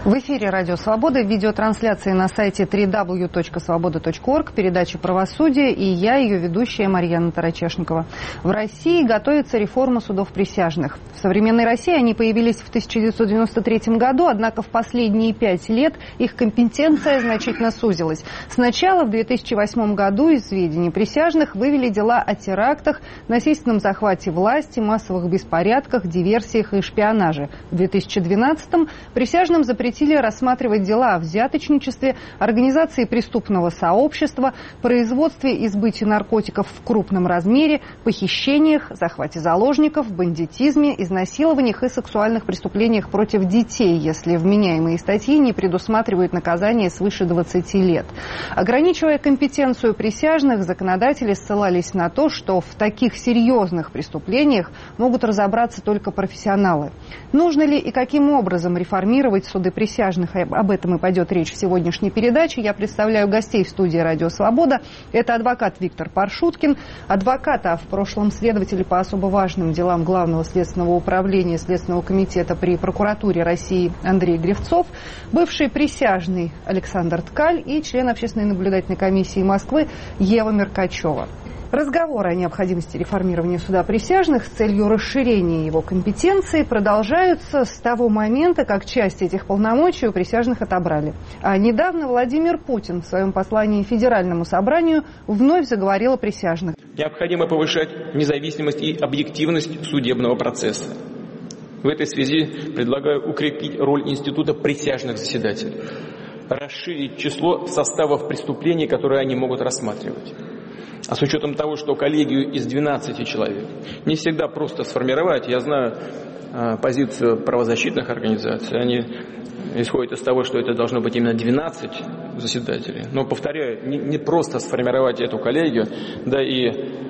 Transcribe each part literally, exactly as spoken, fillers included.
В эфире «Радио Свобода», видеотрансляции на сайте дабл ю дабл ю дабл ю точка свобода точка орг, передача «Правосудие», и я, ее ведущая Марьяна Тарачешникова. В России готовится реформа судов присяжных. В современной России они появились в тысяча девятьсот девяносто третьем году, однако в последние пять лет их компетенция значительно сузилась. Сначала, в две тысячи восьмом году, из сведений присяжных вывели дела о терактах, насильственном захвате власти, массовых беспорядках, диверсиях и шпионаже. В две тысячи двенадцатом присяжным запретили рассматривать дела о взяточничестве, организации преступного сообщества, производстве и сбытии наркотиков в крупном размере, похищениях, захвате заложников, бандитизме, изнасилованиях и сексуальных преступлениях против детей, если вменяемые статьи не предусматривают наказание свыше двадцати лет. Ограничивая компетенцию присяжных, законодатели ссылались на то, что в таких серьезных преступлениях могут разобраться только профессионалы. Нужно ли и каким образом реформировать суды присяжных? Об этом и пойдет речь в сегодняшней передаче. Я представляю гостей в студии «Радио Свобода». Это адвокат Виктор Паршуткин, адвокат, а в прошлом следователь по особо важным делам Главного следственного управления Следственного комитета при прокуратуре России Андрей Гривцов, бывший присяжный Александр Ткаль и член Общественной наблюдательной комиссии Москвы Ева Меркачева. Разговоры о необходимости реформирования суда присяжных с целью расширения его компетенции продолжаются с того момента, как часть этих полномочий у присяжных отобрали. А недавно Владимир Путин в своем послании Федеральному собранию вновь заговорил о присяжных. Необходимо повышать независимость и объективность судебного процесса. В этой связи предлагаю укрепить роль института присяжных заседателей, расширить число составов преступлений, которые они могут рассматривать. А с учетом того, что коллегию из двенадцати человек не всегда просто сформировать, я знаю э, позицию правозащитных организаций, они исходят из того, что это должно быть именно двенадцать заседателей. Но, повторяю, не, не просто сформировать эту коллегию, да и,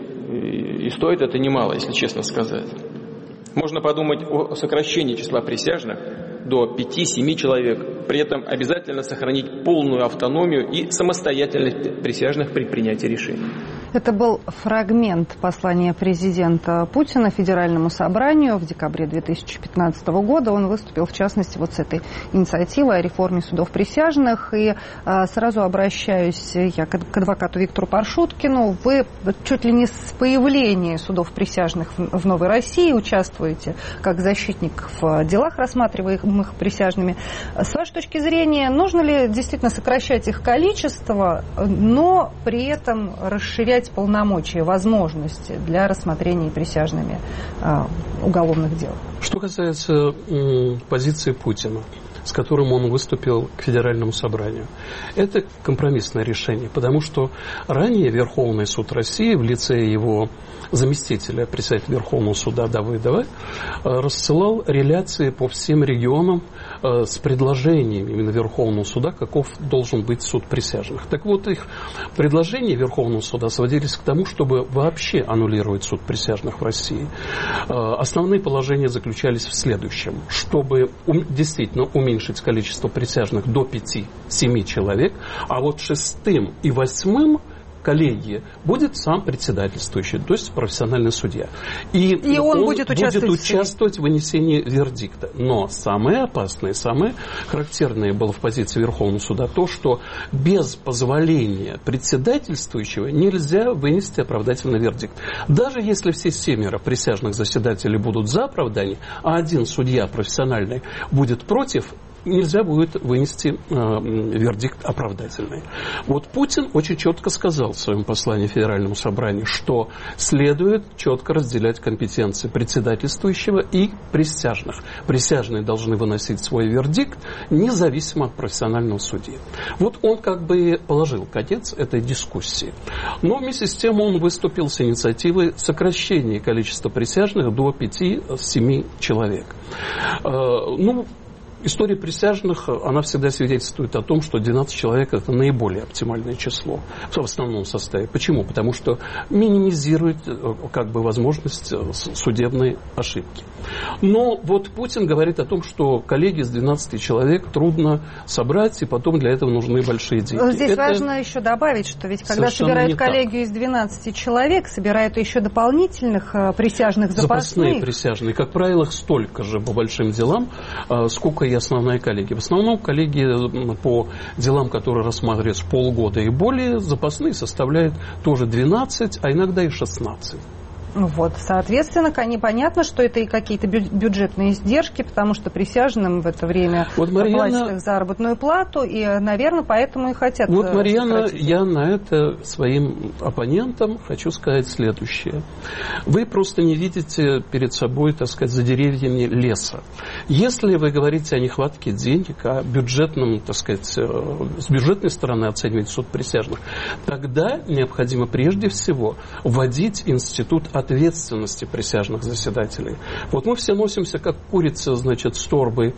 и, и стоит это немало, если честно сказать. Можно подумать о сокращении числа присяжных до пяти-семи человек, при этом обязательно сохранить полную автономию и самостоятельность присяжных при принятии решений. Это был фрагмент послания президента Путина Федеральному собранию в декабре две тысячи пятнадцатого года. Он выступил, в частности, вот с этой инициативой о реформе судов присяжных. И а, сразу обращаюсь я к, к адвокату Виктору Паршуткину. Вы чуть ли не с появления судов присяжных в, в Новой России участвуете как защитник в делах, рассматриваемых присяжными. С вашей точки зрения, нужно ли действительно сокращать их количество, но при этом расширять полномочия, возможности для рассмотрения присяжными э, уголовных дел? Что касается э, позиции Путина, с которым он выступил к Федеральному собранию, это компромиссное решение, потому что ранее Верховный суд России в лице его заместителя председателя Верховного суда Давыдова рассылал реляции по всем регионам с предложением именно Верховного суда, каков должен быть суд присяжных. Так вот, их предложения Верховного суда сводились к тому, чтобы вообще аннулировать суд присяжных в России. Основные положения заключались в следующем: чтобы действительно уменьшить количество присяжных до пяти-семи человек, а вот шестым и восьмым коллегии будет сам председательствующий, то есть профессиональный судья. И, и он, он будет участвовать, будет участвовать в вынесении вердикта. Но самое опасное, самое характерное было в позиции Верховного суда то, что без позволения председательствующего нельзя вынести оправдательный вердикт. Даже если все семеро присяжных заседателей будут за оправдание, а один судья профессиональный будет против, нельзя будет вынести э, вердикт оправдательный. Вот Путин очень четко сказал в своем послании Федеральному собранию, что следует четко разделять компетенции председательствующего и присяжных. Присяжные должны выносить свой вердикт независимо от профессионального судьи. Вот он как бы положил конец этой дискуссии. Но вместе с тем он выступил с инициативой сокращения количества присяжных до пяти-семи человек. Э, ну, История присяжных, она всегда свидетельствует о том, что двенадцать человек – это наиболее оптимальное число в основном составе. Почему? Потому что минимизирует как бы возможность судебной ошибки. Но вот Путин говорит о том, что коллеги из двенадцати человек трудно собрать, и потом для этого нужны большие деньги. Здесь это важно еще добавить, что ведь когда собирают коллегию из двенадцати человек, собирают еще дополнительных присяжных запасных. Запасные присяжные. Как правило, их столько же по большим делам, сколько первая и основная коллегия. В основном коллегии по делам, которые рассматриваются полгода и более, запасные составляют тоже двенадцать, а иногда и шестнадцать. Вот, соответственно, непонятно, что это и какие-то бюджетные издержки, потому что присяжным в это время вот, Марьяна, платят их заработную плату, и, наверное, поэтому и хотят. Вот, Марьяна, я на это своим оппонентам хочу сказать следующее. Вы просто не видите перед собой, так сказать, за деревьями леса. Если вы говорите о нехватке денег, о бюджетном, так сказать, с бюджетной стороны оценивать суд присяжных, тогда необходимо прежде всего вводить институт ответственности присяжных заседателей. Вот мы все носимся как курица, значит, с торбой,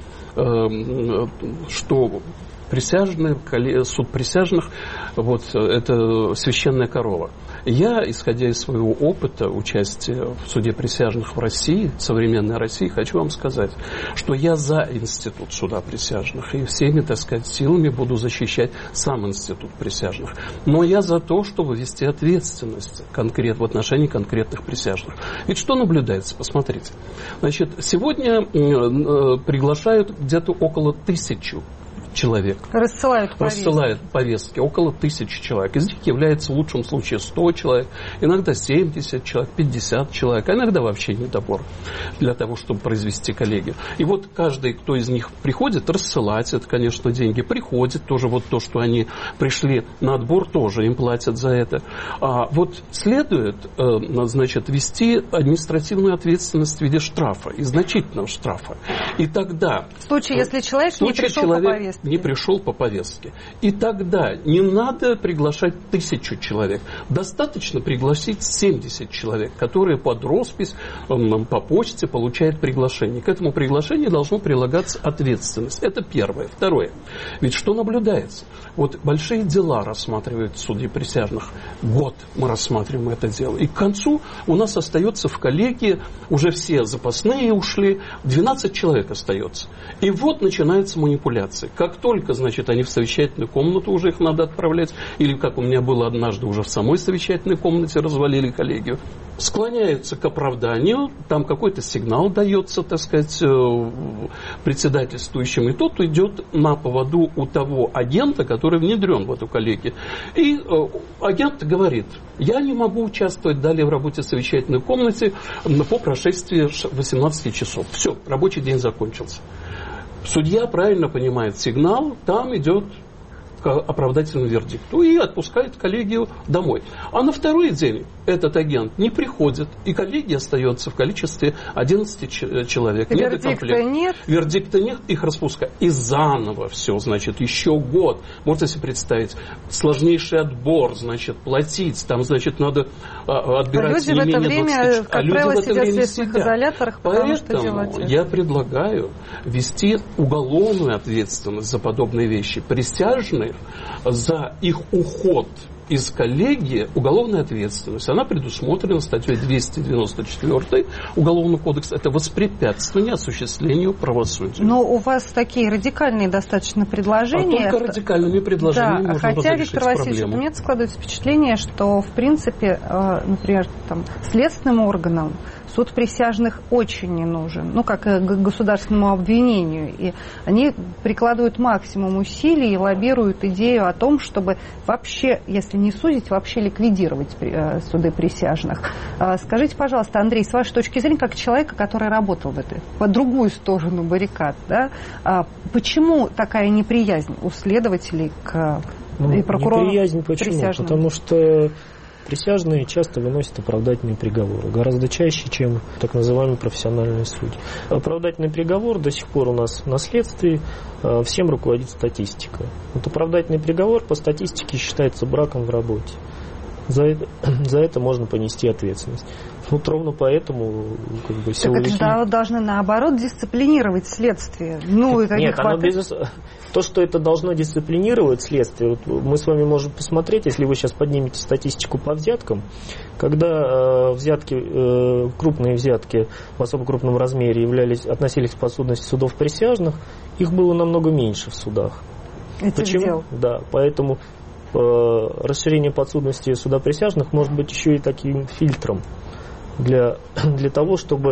э, что присяжные, суд присяжных, вот, это священная корова. Я, исходя из своего опыта участия в суде присяжных в России, современной России, хочу вам сказать, что я за институт суда присяжных и всеми, так сказать, силами буду защищать сам институт присяжных. Но я за то, чтобы ввести ответственность конкрет, в отношении конкретных присяжных. Ведь что наблюдается? Посмотрите. Значит, сегодня приглашают где-то около тысячи человек. Рассылают повестки. Рассылают повестки. Около тысячи человек. Из них является в лучшем случае сто человек, иногда семьдесят человек, пятьдесят человек, а иногда вообще недобор для того, чтобы произвести коллегию. И вот каждый, кто из них приходит, рассылать, это, конечно, деньги, приходит тоже вот то, что они пришли на отбор, тоже им платят за это. А вот следует, значит, ввести административную ответственность в виде штрафа, и значительного штрафа. И тогда... В случае, если человек не пришел по повестке. не пришел по повестке. И тогда не надо приглашать тысячу человек. Достаточно пригласить семьдесят человек, которые под роспись по почте получают приглашение. К этому приглашению должно прилагаться ответственность. Это первое. Второе. Ведь что наблюдается? Вот большие дела рассматривают судьи присяжных. Год мы рассматриваем это дело. И к концу у нас остается в коллегии, уже все запасные ушли, двенадцать человек остается. И вот начинаются манипуляции. Как только, значит, они в совещательную комнату, уже их надо отправлять, или, как у меня было однажды, уже в самой совещательной комнате развалили коллегию, склоняются к оправданию, там какой-то сигнал дается, так сказать, председательствующим, и тот идет на поводу у того агента, который внедрен в эту коллегию. И агент говорит: я не могу участвовать далее в работе совещательной комнаты по прошествии восемнадцати часов. Все, рабочий день закончился. Судья правильно понимает сигнал, там идет к оправдательному вердикту и отпускает коллегию домой. А на второй день этот агент не приходит, и коллегия остается в количестве одиннадцати человек. Вердикта нет. Вердикта нет, их распускают. И заново все, значит, еще год. Можете себе представить, сложнейший отбор, значит, платить, там, значит, надо отбирать а люди не в это менее время, двадцати... как а люди правило, в это сидят в время следственных сидят. изоляторах, потому что Поэтому делать. я предлагаю ввести уголовную ответственность за подобные вещи. Присяжные за их уход из коллегии уголовная ответственность. Она предусмотрена статьей двести девяносто четыре Уголовного кодекса. Это воспрепятствование осуществлению правосудия. Но у вас такие радикальные достаточно предложения. А только радикальными предложениями да, можно хотя, разрешить Виктор Васильевич, проблему. у меня складывается впечатление, что, в принципе, например, там, следственным органам суд присяжных очень не нужен, ну, как и государственному обвинению. И они прикладывают максимум усилий и лоббируют идею о том, чтобы вообще, если не судить, вообще ликвидировать суды присяжных. Скажите, пожалуйста, Андрей, с вашей точки зрения, как человека, который работал в этой, по другую сторону баррикад, да, почему такая неприязнь у следователей к ну, и прокурорам неприязнь почему? Присяжным? Потому что присяжные часто выносят оправдательные приговоры, гораздо чаще, чем так называемые профессиональные судьи. Оправдательный приговор до сих пор у нас на следствии, всем руководит статистика. Вот оправдательный приговор по статистике считается браком в работе. За это, за это можно понести ответственность. Вот ровно поэтому как бы, силовики... Так это должны, наоборот, дисциплинировать следствие. Ну, это Нет, не оно без... то, что это должно дисциплинировать следствие, вот мы с вами можем посмотреть, если вы сейчас поднимете статистику по взяткам, когда э, взятки, э, крупные взятки в особо крупном размере являлись, относились к подсудности судов присяжных, их было намного меньше в судах. Этих Почему? дел. Да, поэтому э, расширение подсудности суда присяжных может быть еще и таким фильтром для, для того, чтобы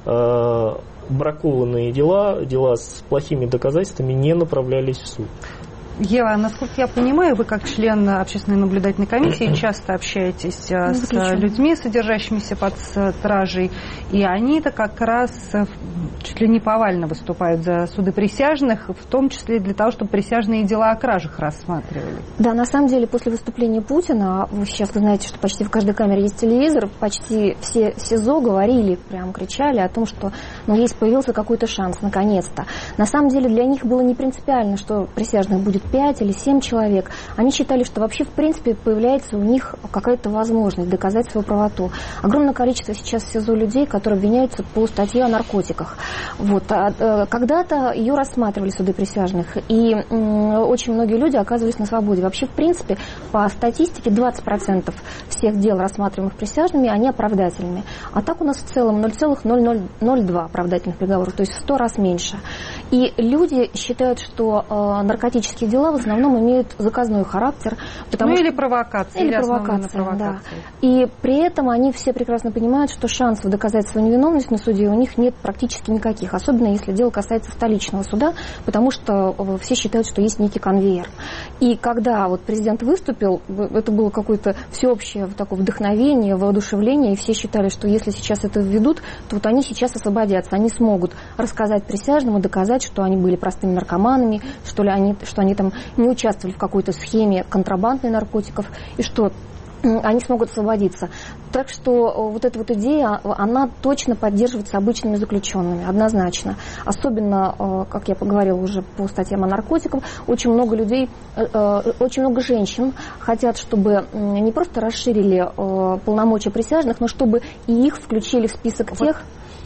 бракованные дела, дела с плохими доказательствами не направлялись в суд. Ева, насколько я понимаю, вы как член общественной наблюдательной комиссии часто общаетесь ну, с людьми, содержащимися под стражей, и они-то как раз чуть ли не повально выступают за суды присяжных, в том числе для того, чтобы присяжные дела о кражах рассматривали. Да, на самом деле, после выступления Путина, вы сейчас вы знаете, что почти в каждой камере есть телевизор, почти все СИЗО говорили, прям кричали о том, что ну, есть появился какой-то шанс, наконец-то. На самом деле для них было не принципиально, что присяжных будет пять или семь человек. Они считали, что вообще в принципе появляется у них какая-то возможность доказать свою правоту. Огромное количество сейчас в СИЗО людей, которые обвиняются по статье о наркотиках. Вот. А, когда-то ее рассматривали суды присяжных, и м, очень многие люди оказывались на свободе. Вообще, в принципе, по статистике двадцать процентов всех дел, рассматриваемых присяжными, они оправдательными. А так у нас в целом ноль целых ноль ноль ноль два оправдательных приговоров, то есть в сто раз меньше. И люди считают, что э, наркотические дела в основном имеют заказной характер. Ну или провокация. Или, или провокация, провокация, да. И при этом они все прекрасно понимают, что шансов доказать свою невиновность на суде у них нет практически никаких. Особенно если дело касается столичного суда, потому что все считают, что есть некий конвейер. И когда вот президент выступил, это было какое-то всеобщее такое вдохновение, воодушевление, и все считали, что если сейчас это введут, то вот они сейчас освободятся. Они смогут рассказать присяжным и доказать, что они были простыми наркоманами, что ли они, что они там не участвовали в какой-то схеме контрабанды наркотиков, и что они смогут освободиться. Так что вот эта вот идея, она точно поддерживается обычными заключенными, однозначно. Особенно, как я поговорила уже по статьям о наркотиках, очень много людей, очень много женщин хотят, чтобы не просто расширили полномочия присяжных, но чтобы и их включили в список тех,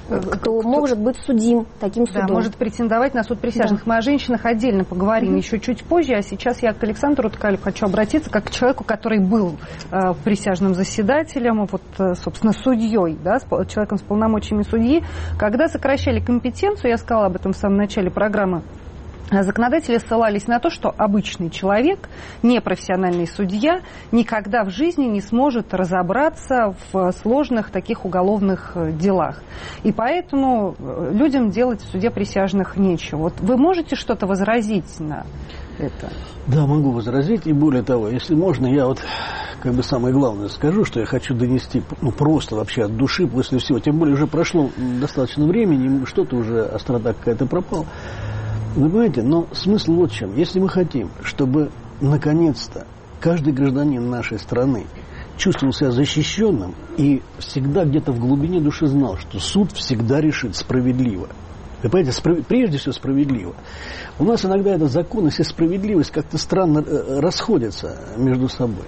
кто может быть судим таким судом. Да, может претендовать на суд присяжных. Да. Мы о женщинах отдельно поговорим mm-hmm. еще чуть позже, а сейчас я к Александру Ткалю хочу обратиться как к человеку, который был э, присяжным заседателем, вот, э, собственно, судьей, да, с, человеком с полномочиями судьи. Когда сокращали компетенцию, я сказала об этом в самом начале программы, законодатели ссылались на то, что обычный человек, непрофессиональный судья, никогда в жизни не сможет разобраться в сложных таких уголовных делах. И поэтому людям делать в суде присяжных нечего. Вот вы можете что-то возразить на это? Да, могу возразить. И более того, если можно, я вот как бы самое главное скажу, что я хочу донести ну, просто вообще от души после всего. Тем более уже прошло достаточно времени, что-то уже острота какая-то пропала. Вы понимаете, но смысл вот в чем. Если мы хотим, чтобы наконец-то каждый гражданин нашей страны чувствовал себя защищенным и всегда где-то в глубине души знал, что суд всегда решит справедливо. Вы понимаете, справ... прежде всего справедливо. У нас иногда этот законность и справедливость как-то странно расходятся между собой.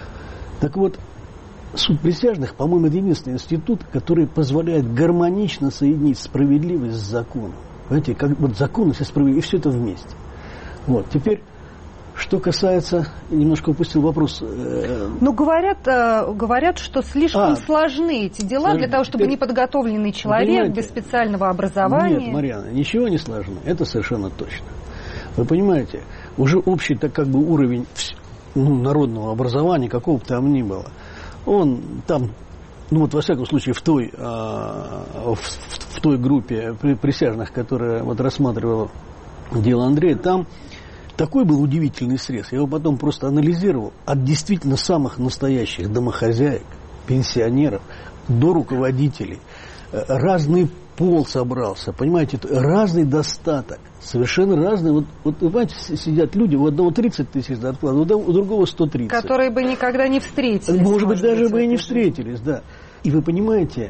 Так вот, суд присяжных, по-моему, это единственный институт, который позволяет гармонично соединить справедливость с законом. Понимаете, как вот законность и справедливость, и все это вместе. Вот, теперь, что касается, немножко упустил вопрос. Э, ну, говорят, э, говорят, что слишком а, сложны эти дела для того, чтобы теперь, неподготовленный человек без специального образования... Нет, Марьяна, ничего не сложно, это совершенно точно. Вы понимаете, уже общий так как бы уровень ну, народного образования, какого бы там ни было, он там... Ну вот, во всяком случае, в той, а, в, в, в той группе присяжных, которая вот рассматривала дело Андрея, там такой был удивительный срез. Я его потом просто анализировал. От действительно самых настоящих домохозяек, пенсионеров до руководителей. Разный пол собрался, понимаете, разный достаток. Совершенно разные. Вот, вот понимаете, сидят люди, у одного тридцать тысяч зарплат, у другого сто тридцать. Которые бы никогда не встретились. Может, может быть, даже быть, бы и не встретились, да. И вы понимаете,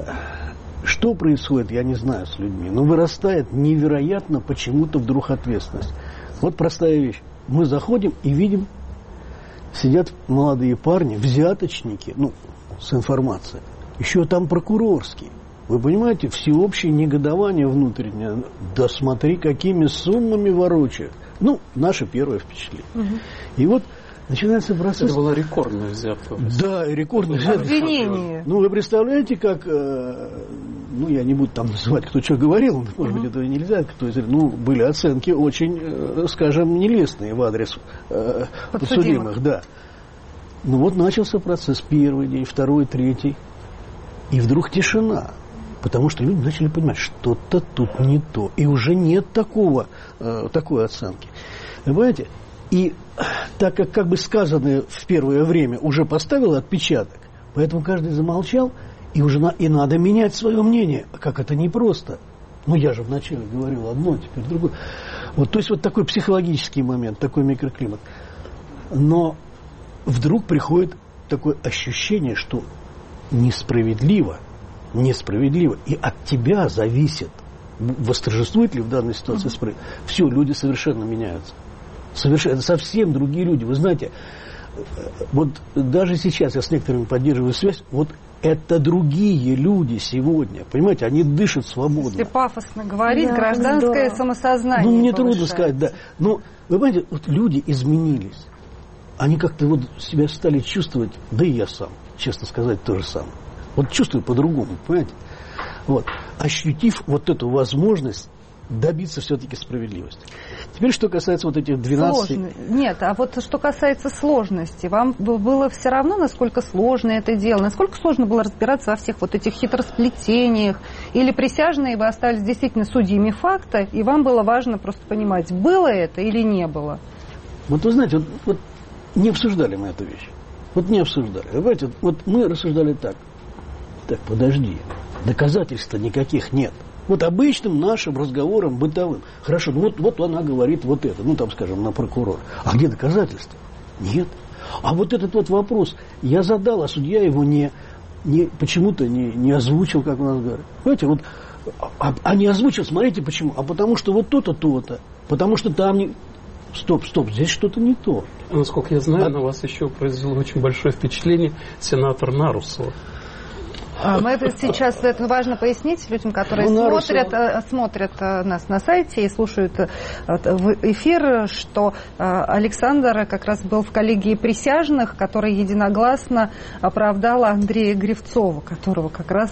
что происходит, я не знаю, с людьми, но вырастает невероятно почему-то вдруг ответственность. Вот простая вещь. Мы заходим и видим, сидят молодые парни, взяточники, ну, с информацией. Еще там прокурорские. Вы понимаете, всеобщее негодование внутреннее. Да смотри, какими суммами ворочают. Ну, наше первое впечатление. Угу. И вот начинается процесс... Это была рекордная взятка. Да, рекордная взятка. Обвинение. Ну, вы представляете, как... Э, ну, я не буду там называть, кто что говорил. Может угу. быть, этого нельзя. Кто, ну, были оценки очень, э, скажем, нелестные в адрес э, подсудимых. Да. Ну, вот начался процесс. Первый день, второй, третий. И вдруг тишина. Потому что люди начали понимать, что-то тут не то. И уже нет такого, э, такой оценки. Понимаете? И так как, как бы сказанное в первое время уже поставило отпечаток, поэтому каждый замолчал, и уже на, и надо менять свое мнение. Как это непросто. Ну, я же вначале говорил одно, теперь другое. Вот, то есть вот такой психологический момент, такой микроклимат. Но вдруг приходит такое ощущение, что несправедливо, несправедливо, и от тебя зависит, восторжествует ли в данной ситуации справедливость. Все, люди совершенно меняются. Совершенно, совсем другие люди. Вы знаете, вот даже сейчас я с некоторыми поддерживаю связь, вот это другие люди сегодня, понимаете, они дышат свободно. Если пафосно говорить, да, гражданское здорово. Самосознание Ну, мне повышается. трудно сказать, да. Но, вы понимаете, вот люди изменились. Они как-то вот себя стали чувствовать, да и я сам, честно сказать, то же самое. Вот чувствую по-другому, понимаете? Вот. Ощутив вот эту возможность добиться все-таки справедливости. Теперь, что касается вот этих двенадцати... Сложно. Нет, а вот что касается сложности, вам было все равно, насколько сложно это дело? Насколько сложно было разбираться во всех вот этих хитросплетениях? Или присяжные вы остались действительно судьями факта, и вам было важно просто понимать, было это или не было? Вот вы знаете, вот, вот не обсуждали мы эту вещь. Вот не обсуждали. Понимаете, вот мы рассуждали так. Так, подожди, доказательств-то никаких нет. Вот обычным нашим разговором бытовым. Хорошо, ну вот, вот она говорит вот это, ну там, скажем, на прокурора. А где доказательства? Нет. А вот этот вот вопрос я задал, а судья его не, не, почему-то не, не озвучил, как у нас говорят. Понимаете, вот, а, а не озвучил, смотрите почему. А потому что вот то-то, то-то. Потому что там не... Стоп, стоп, здесь что-то не то. Насколько я знаю, а... на вас еще произвело очень большое впечатление сенатор Нарусова. Мы это сейчас, это важно пояснить людям, которые ну, смотрят, смотрят нас на сайте и слушают эфир, что Александр как раз был в коллегии присяжных, которая единогласно оправдала Андрея Гривцова, которого как раз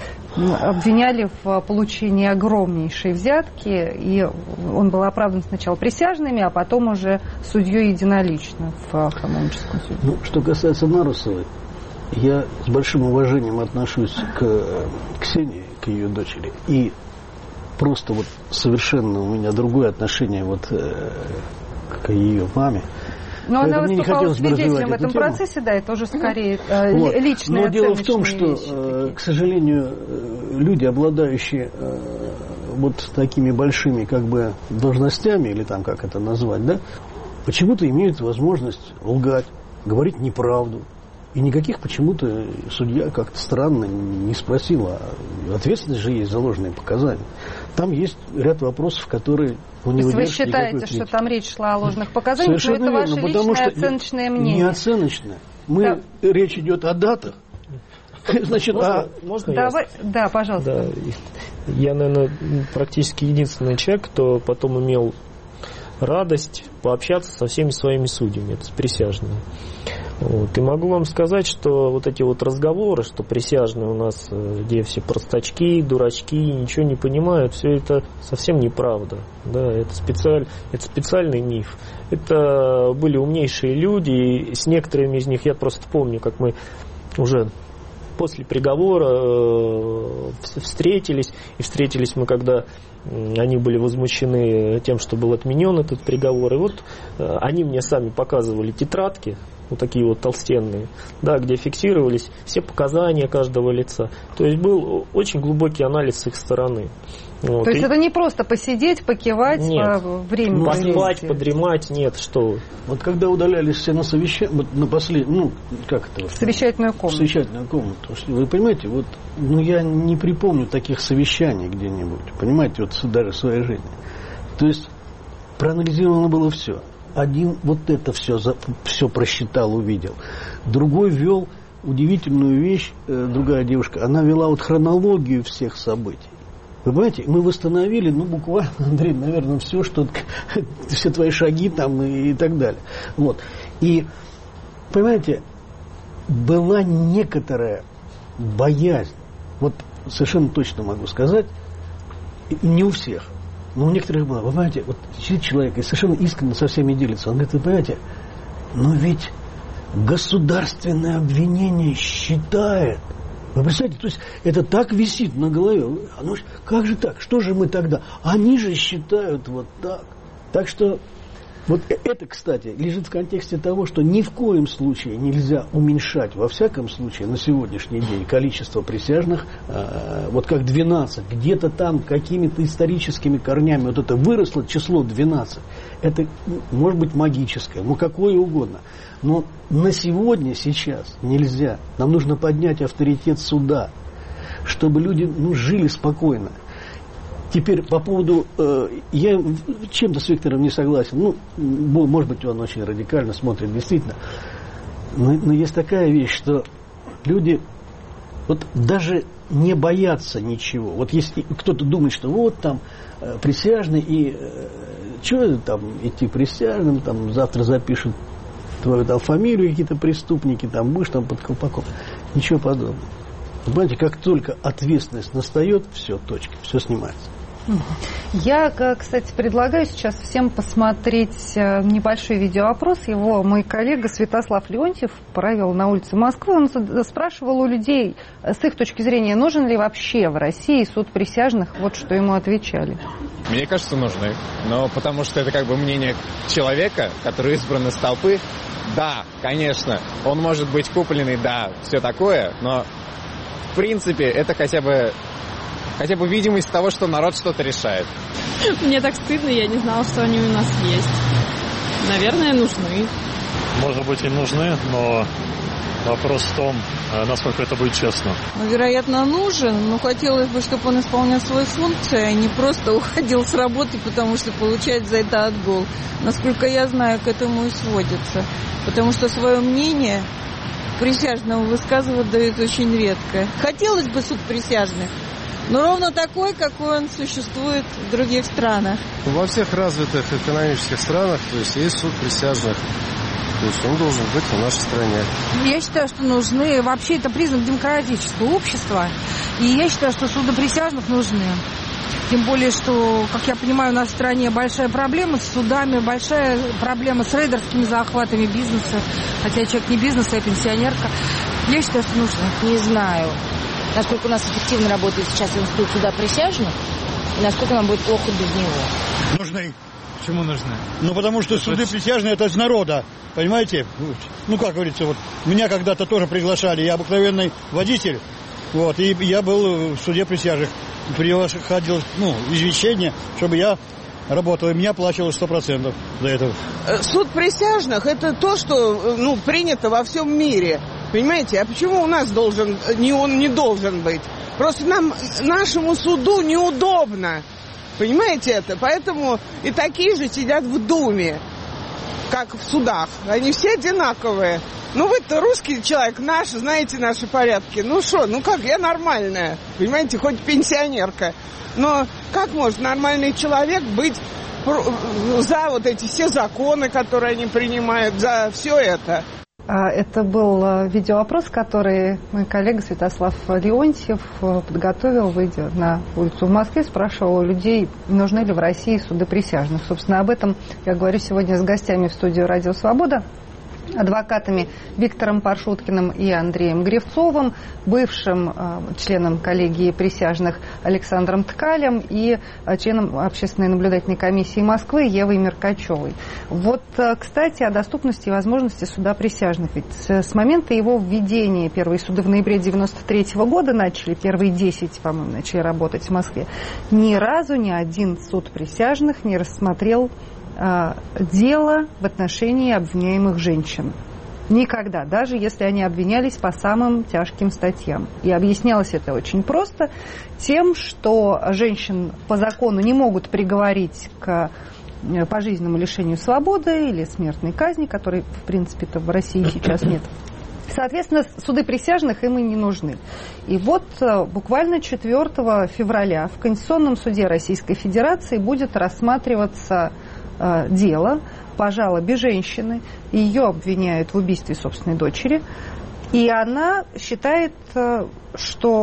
обвиняли в получении огромнейшей взятки, и он был оправдан сначала присяжными, а потом уже судьей единолично в Коммуническом суде. Ну, что касается Нарусовой, я с большим уважением отношусь к Ксении, к ее дочери, и просто вот совершенно у меня другое отношение вот э, к ее маме. Но она выступала свидетелем в этом процессе, да, это уже скорее э, вот. личные. Но дело в том, что, э, к сожалению, люди, обладающие э, вот такими большими как бы должностями, или там как это назвать, да, почему-то имеют возможность лгать, говорить неправду. И никаких почему-то судья как-то странно не спросил, а ответственность же есть за ложные показания. Там есть ряд вопросов, которые... Ну, не То есть вы считаете, что там речь шла о ложных показаниях, совершенно но это верно, ваше личное оценочное мнение? Не оценочное. Мы, да. Речь идет о датах. Значит, можно, а... можно Давай, я... Да, пожалуйста. Да. Я, наверное, практически единственный человек, кто потом имел радость пообщаться со всеми своими судьями, это с присяжными. Вот. И могу вам сказать, что вот эти вот разговоры, что присяжные у нас, где все простачки, дурачки, ничего не понимают, все это совсем неправда. Да, это, специаль, это специальный миф. Это были умнейшие люди, и с некоторыми из них я просто помню, как мы уже после приговора встретились, и встретились мы, когда они были возмущены тем, что был отменен этот приговор. И вот они мне сами показывали тетрадки, вот такие вот толстенные, да, где фиксировались все показания каждого лица. То есть был очень глубокий анализ с их стороны. Вот. То есть и... это не просто посидеть, покивать, нет. по времени. Поспать, подремать, нет, что. Вот когда удалялись все на совещание, вот на послед... ну, как это? В совещательную комнату. В совещательную комнату. Вы понимаете, вот, ну, я не припомню таких совещаний где-нибудь, понимаете, вот даже в своей жизни. То есть проанализировано было все. Один вот это все, все просчитал, увидел. Другой вел удивительную вещь, другая девушка, она вела вот хронологию всех событий. Вы понимаете, мы восстановили, ну, буквально, Андрей, наверное, все, что все твои шаги там и, и так далее. Вот. И, понимаете, была некоторая боязнь, вот совершенно точно могу сказать, не у всех, но у некоторых было. Вы понимаете, вот сидит человек и совершенно искренне со всеми делится. Он говорит, вы понимаете, но ведь государственное обвинение считает, Вы представляете, то есть это так висит на голове. Оно, как же так? Что же мы тогда? Они же считают вот так. Так что вот это, кстати, лежит в контексте того, что ни в коем случае нельзя уменьшать, во всяком случае, на сегодняшний день количество присяжных, э, вот как двенадцать, где-то там какими-то историческими корнями вот это выросло число двенадцать. Это может быть магическое, ну какое угодно. Но на сегодня, сейчас нельзя. Нам нужно поднять авторитет суда, чтобы люди ну, жили спокойно. Теперь по поводу... Э, я чем-то с Виктором не согласен. Ну, может быть, он очень радикально смотрит, действительно. Но, но есть такая вещь, что люди вот даже не боятся ничего. Вот если кто-то думает, что вот там э, присяжный, и э, что там идти присяжным, там завтра запишут твою там фамилию, какие-то преступники, там будешь там под колпаком. Ничего подобного. Понимаете, как только ответственность настает, все, точка, все снимается. Я, кстати, предлагаю сейчас всем посмотреть небольшой видеоопрос. Его мой коллега Святослав Леонтьев провел на улице Москвы. Он спрашивал у людей, с их точки зрения, нужен ли вообще в России суд присяжных. Вот что ему отвечали. Мне кажется, нужны. Но потому что это как бы мнение человека, который избран из толпы. Да, конечно, он может быть купленный, да, все такое, но в принципе это хотя бы хотя бы видимость того, что народ что-то решает. Мне так стыдно, я не знала, что они у нас есть. Наверное, нужны. Может быть, и нужны, но вопрос в том, насколько это будет честно. Ну, вероятно, нужен, но хотелось бы, чтобы он исполнял свои функции, а не просто уходил с работы, потому что получает за это отгул. Насколько я знаю, к этому и сводится. Потому что свое мнение присяжному высказывать дают очень редко. Хотелось бы суд присяжных, но ровно такой, какой он существует в других странах. Во всех развитых экономических странах, то есть есть суд присяжных. То есть он должен быть в нашей стране. Я считаю, что нужны. Вообще это признак демократического общества. И я считаю, что суды присяжных нужны. Тем более, что, как я понимаю, в нашей стране большая проблема с судами, большая проблема с рейдерскими захватами бизнеса. Хотя я человек не бизнеса, я пенсионерка. Я считаю, что нужны. Не знаю, насколько у нас эффективно работает сейчас институт суда присяжных, и насколько нам будет плохо без него. Нужны. Почему нужны? Ну, потому что это суды присяжные – это из народа, понимаете? Ну, как говорится, вот меня когда-то тоже приглашали, я обыкновенный водитель, вот, и я был в суде присяжных. Приходил, ну, извещение, чтобы я работал, и меня оплачивалось сто процентов за это. Суд присяжных – это то, что, ну, принято во всем мире, понимаете? А почему у нас должен, не он не должен быть? Просто нам, нашему суду неудобно. Понимаете это? Поэтому и такие же сидят в Думе, как в судах. Они все одинаковые. Ну, вы-то русский человек, наш, знаете наши порядки. Ну что, ну как, я нормальная. Понимаете, хоть пенсионерка. Но как может нормальный человек быть за вот эти все законы, которые они принимают, за все это? Это был видеоопрос, который мой коллега Святослав Леонтьев подготовил, выйдя на улицу в Москве, спрашивал у людей, нужны ли в России суды присяжных. Собственно, об этом я говорю сегодня с гостями в студии «Радио Свобода», адвокатами Виктором Паршуткиным и Андреем Гривцовым, бывшим э, членом коллегии присяжных Александром Ткалем и э, членом общественной наблюдательной комиссии Москвы Евой Меркачевой. Вот, э, кстати, о доступности и возможности суда присяжных. Ведь с, с момента его введения, первые суды в ноябре девяносто третьего года начали, первые десять, по-моему, начали работать в Москве, ни разу ни один суд присяжных не рассмотрел дело в отношении обвиняемых женщин. Никогда, даже если они обвинялись по самым тяжким статьям. И объяснялось это очень просто тем, что женщин по закону не могут приговорить к пожизненному лишению свободы или смертной казни, которой, в принципе-то, в России сейчас нет. Соответственно, суды присяжных им и не нужны. И вот буквально четвёртого февраля в Конституционном суде Российской Федерации будет рассматриваться дело по жалобе женщины. Ее обвиняют в убийстве собственной дочери. И она считает, что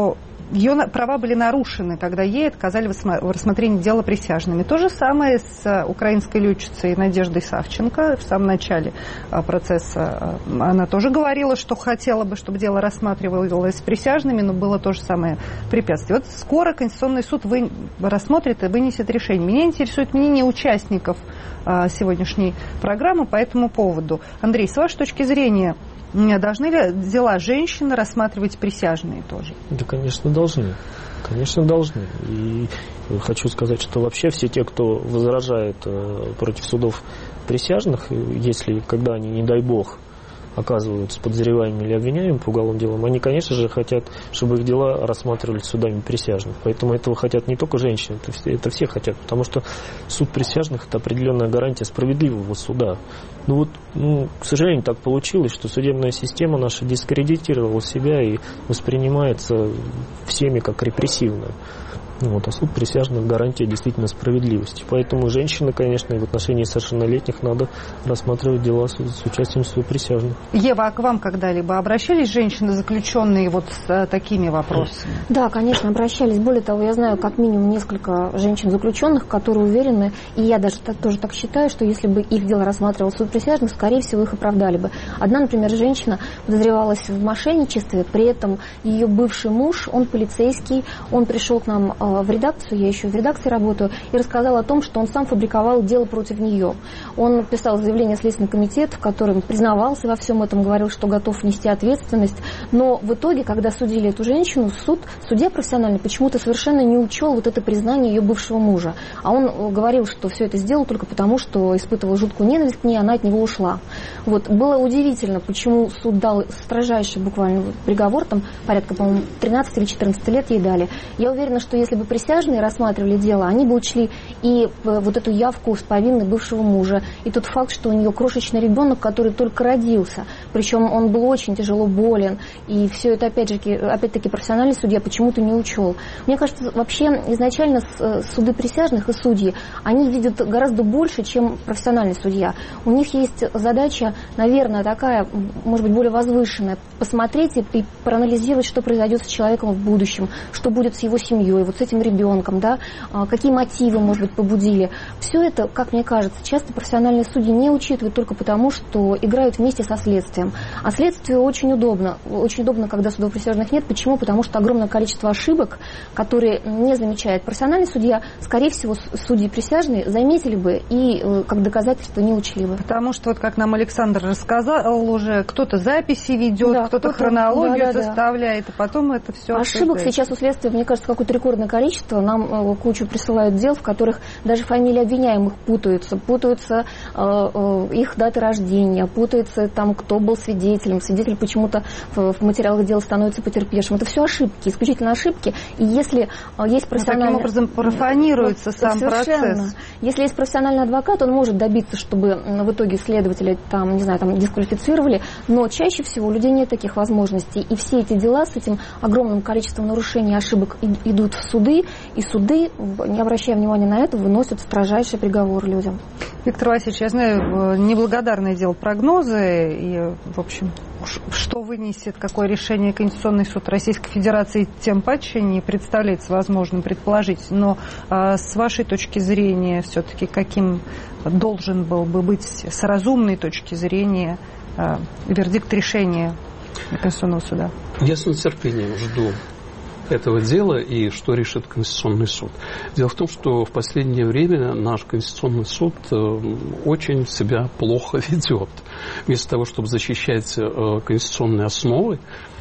ее права были нарушены, когда ей отказали в рассмотрении дела присяжными. То же самое с украинской летчицей Надеждой Савченко. В самом начале процесса она тоже говорила, что хотела бы, чтобы дело рассматривалось присяжными, но было то же самое препятствие. Вот скоро Конституционный суд вы... рассмотрит и вынесет решение. Меня интересует мнение участников сегодняшней программы по этому поводу. Андрей, с вашей точки зрения, должны ли дела женщины рассматривать присяжные тоже? Да, конечно, должны. Конечно, должны. И хочу сказать, что вообще все те, кто возражает против судов присяжных, если когда они, не дай бог, оказываются подозреваемыми или обвиняемыми по уголовным делам, они, конечно же, хотят, чтобы их дела рассматривались судами присяжных. Поэтому этого хотят не только женщины, это все, это все хотят, потому что суд присяжных – это определенная гарантия справедливого суда. Ну вот, ну, к сожалению, так получилось, что судебная система наша дискредитировала себя и воспринимается всеми как репрессивная. Вот, а суд присяжных гарантия действительно справедливости. Поэтому женщины, конечно, и в отношении совершеннолетних надо рассматривать дела с, с участием суда присяжных. Ева, а к вам когда-либо обращались женщины, заключенные вот с а, такими вопросами? Да, конечно, обращались. Более того, я знаю как минимум несколько женщин-заключенных, которые уверены, и я даже так, тоже так считаю, что если бы их дело рассматривал суд присяжных, скорее всего, их оправдали бы. Одна, например, женщина подозревалась в мошенничестве, при этом ее бывший муж, он полицейский, он пришел к нам в редакцию, я еще в редакции работаю, и рассказал о том, что он сам фабриковал дело против нее. Он писал заявление в Следственный комитет, в котором признавался во всем этом, говорил, что готов нести ответственность, но в итоге, когда судили эту женщину, суд, судья профессиональный почему-то совершенно не учел вот это признание ее бывшего мужа. А он говорил, что все это сделал только потому, что испытывал жуткую ненависть к ней, она от него ушла. Вот. Было удивительно, почему суд дал строжайший буквально приговор, там порядка, по-моему, тринадцать или четырнадцать лет ей дали. Я уверена, что если бы присяжные рассматривали дело, они бы учли и вот эту явку с повинной бывшего мужа, и тот факт, что у нее крошечный ребенок, который только родился, причем он был очень тяжело болен, и все это, опять же, опять-таки, профессиональный судья почему-то не учел. Мне кажется, вообще изначально суды присяжных и судьи, они видят гораздо больше, чем профессиональный судья. У них есть задача, наверное, такая, может быть, более возвышенная, посмотреть и проанализировать, что произойдет с человеком в будущем, что будет с его семьей, вот с этим ребенком, да, какие мотивы, может быть, побудили. Все это, как мне кажется, часто профессиональные судьи не учитывают только потому, что играют вместе со следствием. А следствию очень удобно. Очень удобно, когда судов присяжных нет. Почему? Потому что огромное количество ошибок, которые не замечает профессиональный судья, скорее всего, судьи присяжные заметили бы и как доказательство не учли бы. Потому что, вот как нам Александр рассказал уже, кто-то записи ведет, да, кто-то, кто-то хронологию да, да, составляет, да. И потом это все ошибок обсуждается. Сейчас у следствия, мне кажется, какое-то рекордное количество. Нам кучу присылают дел, в которых даже фамилии обвиняемых путаются. Путаются э, э, их даты рождения, путается там, кто был свидетелем. Свидетель почему-то в, в материалах дела становится потерпевшим. Это все ошибки, исключительно ошибки. И если э, есть профессиональный... Таким образом профанируется сам совершенно. Процесс. Если есть профессиональный адвокат, он может добиться, чтобы в итоге следователя там, не знаю, там, дисквалифицировали, но чаще всего у людей нет таких возможностей. И все эти дела с этим огромным количеством нарушений и ошибок идут в суды, и суды, не обращая внимания на это, выносят строжайший приговор людям. Виктор Васильевич, я знаю, неблагодарное дело прогнозы, и, в общем, что вынесет, какое решение Конституционный суд Российской Федерации, тем паче не представляется возможным предположить. Но а, с вашей точки зрения, все-таки каким должен был бы быть, с разумной точки зрения, а, вердикт решения Конституционного суда? Я с нетерпением жду этого дела и что решит Конституционный суд. Дело в том, что в последнее время наш Конституционный суд очень себя плохо ведет. Вместо того, чтобы защищать конституционные основы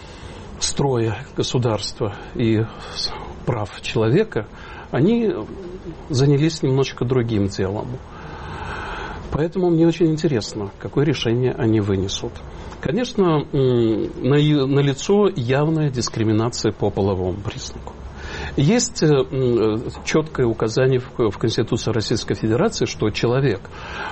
строя государства и прав человека, они занялись немножечко другим делом. Поэтому мне очень интересно, какое решение они вынесут. Конечно, налицо явная дискриминация по половому признаку. Есть четкое указание в Конституции Российской Федерации, что человек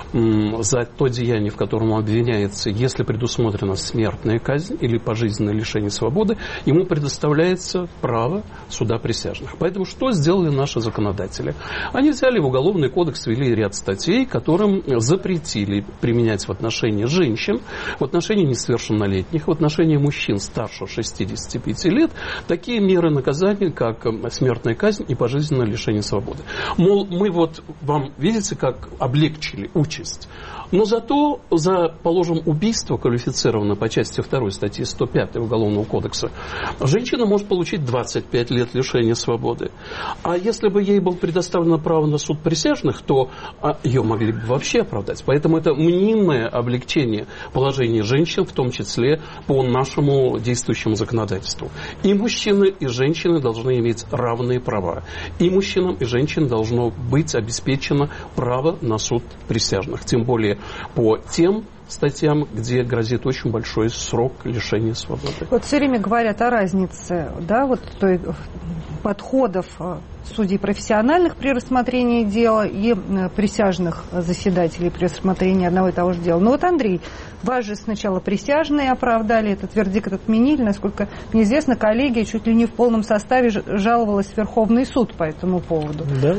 за то деяние, в котором он обвиняется, если предусмотрена смертная казнь или пожизненное лишение свободы, ему предоставляется право суда присяжных. Поэтому что сделали наши законодатели? Они взяли в Уголовный кодекс, ввели ряд статей, которым запретили применять в отношении женщин, в отношении несовершеннолетних, в отношении мужчин старше шестидесяти пяти лет такие меры наказания, как смертная казнь и пожизненное лишение свободы. Мол, мы вот вам, видите, как облегчили участь. Но зато за, положим, убийство, квалифицированное по части второй статьи сто пятой Уголовного кодекса, женщина может получить двадцать пять лет лишения свободы. А если бы ей было предоставлено право на суд присяжных, то а, ее могли бы вообще оправдать. Поэтому это мнимое облегчение положения женщин, в том числе по нашему действующему законодательству. И мужчины, и женщины должны иметь равные права. И мужчинам, и женщинам должно быть обеспечено право на суд присяжных. Тем более по тем статьям, где грозит очень большой срок лишения свободы. Вот все время говорят о разнице, да, вот той, подходов судей профессиональных при рассмотрении дела и присяжных заседателей при рассмотрении одного и того же дела. Но вот, Андрей, вас же сначала присяжные оправдали, этот вердикт отменили. Насколько мне известно, коллегия чуть ли не в полном составе жаловалась в Верховный суд по этому поводу. Да.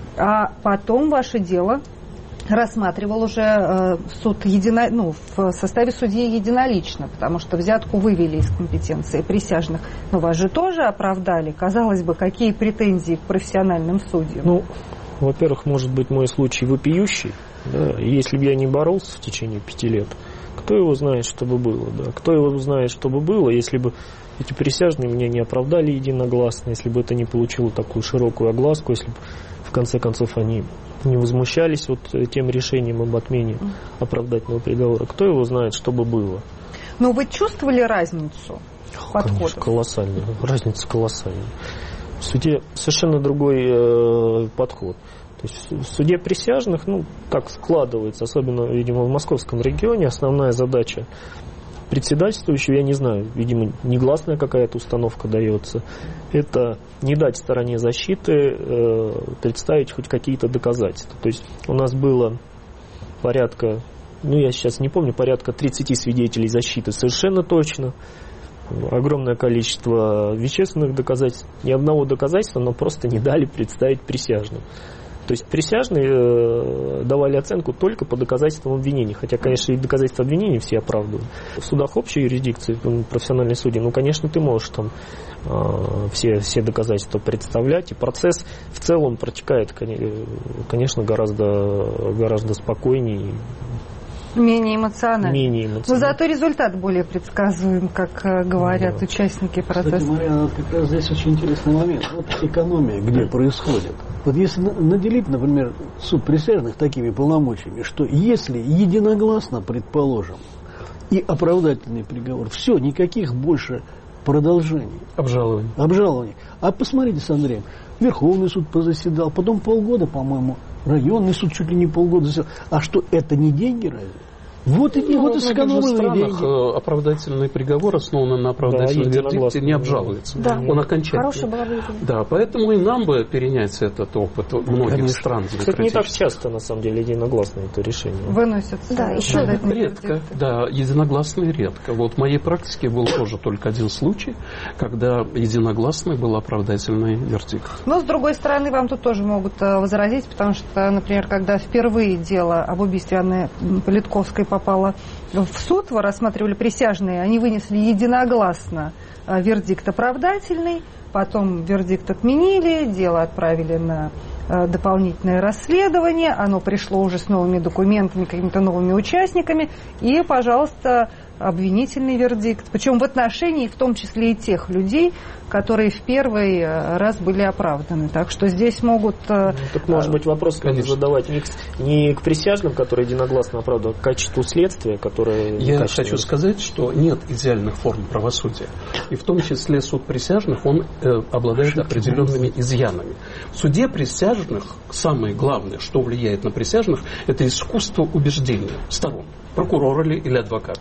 А потом ваше дело рассматривал уже э, суд едино, ну, в составе судьи единолично, потому что взятку вывели из компетенции присяжных. Но вас же тоже оправдали. Казалось бы, какие претензии к профессиональным судьям? Ну, во-первых, может быть, мой случай вопиющий. Да? Если бы я не боролся в течение пяти лет, кто его знает, что бы было? Да? Кто его знает, что бы было, если бы эти присяжные меня не оправдали единогласно, если бы это не получило такую широкую огласку, если бы в конце концов они не возмущались вот тем решением об отмене оправдательного приговора. Кто его знает, что бы было? Но вы чувствовали разницу подходов? Конечно, колоссальная. Разница колоссальная. В суде совершенно другой э, подход. То есть в суде присяжных, ну, так складывается, особенно, видимо, в московском регионе, основная задача председательствующего, я не знаю, видимо, негласная какая-то установка дается, это не дать стороне защиты э, представить хоть какие-то доказательства. То есть у нас было порядка, ну я сейчас не помню, порядка тридцати свидетелей защиты совершенно точно, огромное количество вещественных доказательств, ни одного доказательства, но просто не дали представить присяжным. То есть присяжные э, давали оценку только по доказательствам обвинений. Хотя, конечно, и доказательства обвинений все оправдывают. В судах общей юрисдикции, профессиональной судьи, ну, конечно, ты можешь там э, все, все доказательства представлять. И процесс в целом протекает, конечно, гораздо, гораздо спокойнее. Менее эмоционально. Менее эмоционально. Но зато результат более предсказуем, как говорят да. участники процесса. Кстати, Марьяна, как раз здесь очень интересный момент. Вот экономия, где происходит. Вот если наделить, например, суд присяжных такими полномочиями, что если единогласно, предположим, и оправдательный приговор, все, никаких больше продолжений. Обжалований. Обжалований. А посмотрите с Андреем. Верховный суд позаседал, потом полгода, по-моему, районный суд чуть ли не полгода заседал. А что, это не деньги разве? Вот и, ну, вот и сэкономленные деньги. Оправдательный приговор, основанный на оправдательном да, вердикте, не обжалуется. Да. Он окончательный. Хорошая была бы идея. Да, поэтому и нам бы перенять этот опыт многих Конечно. стран. Кстати, не так часто, на самом деле, единогласно это решение. Выносятся. Да, еще да, редко. Да, единогласный редко. Вот в моей практике был тоже только один случай, когда единогласный был оправдательный вердикт. Но, с другой стороны, вам тут тоже могут возразить, потому что, например, когда впервые дело об убийстве Анны Политковской попала в суд, его рассматривали присяжные, они вынесли единогласно вердикт оправдательный, потом вердикт отменили, дело отправили на дополнительное расследование, оно пришло уже с новыми документами, какими-то новыми участниками, и, пожалуйста, обвинительный вердикт. Причем в отношении, в том числе и тех людей, которые в первый раз были оправданы. Так что здесь могут... Ну, так, может быть, вопрос надо задавать не к, не к присяжным, которые единогласно оправдывают, а к качеству следствия, которое... Я хочу сказать, что нет идеальных форм правосудия. И в том числе суд присяжных, он э, обладает определенными изъянами. В суде присяжных самое главное, что влияет на присяжных, это искусство убеждения сторон. Прокурора ли или адвоката. Суд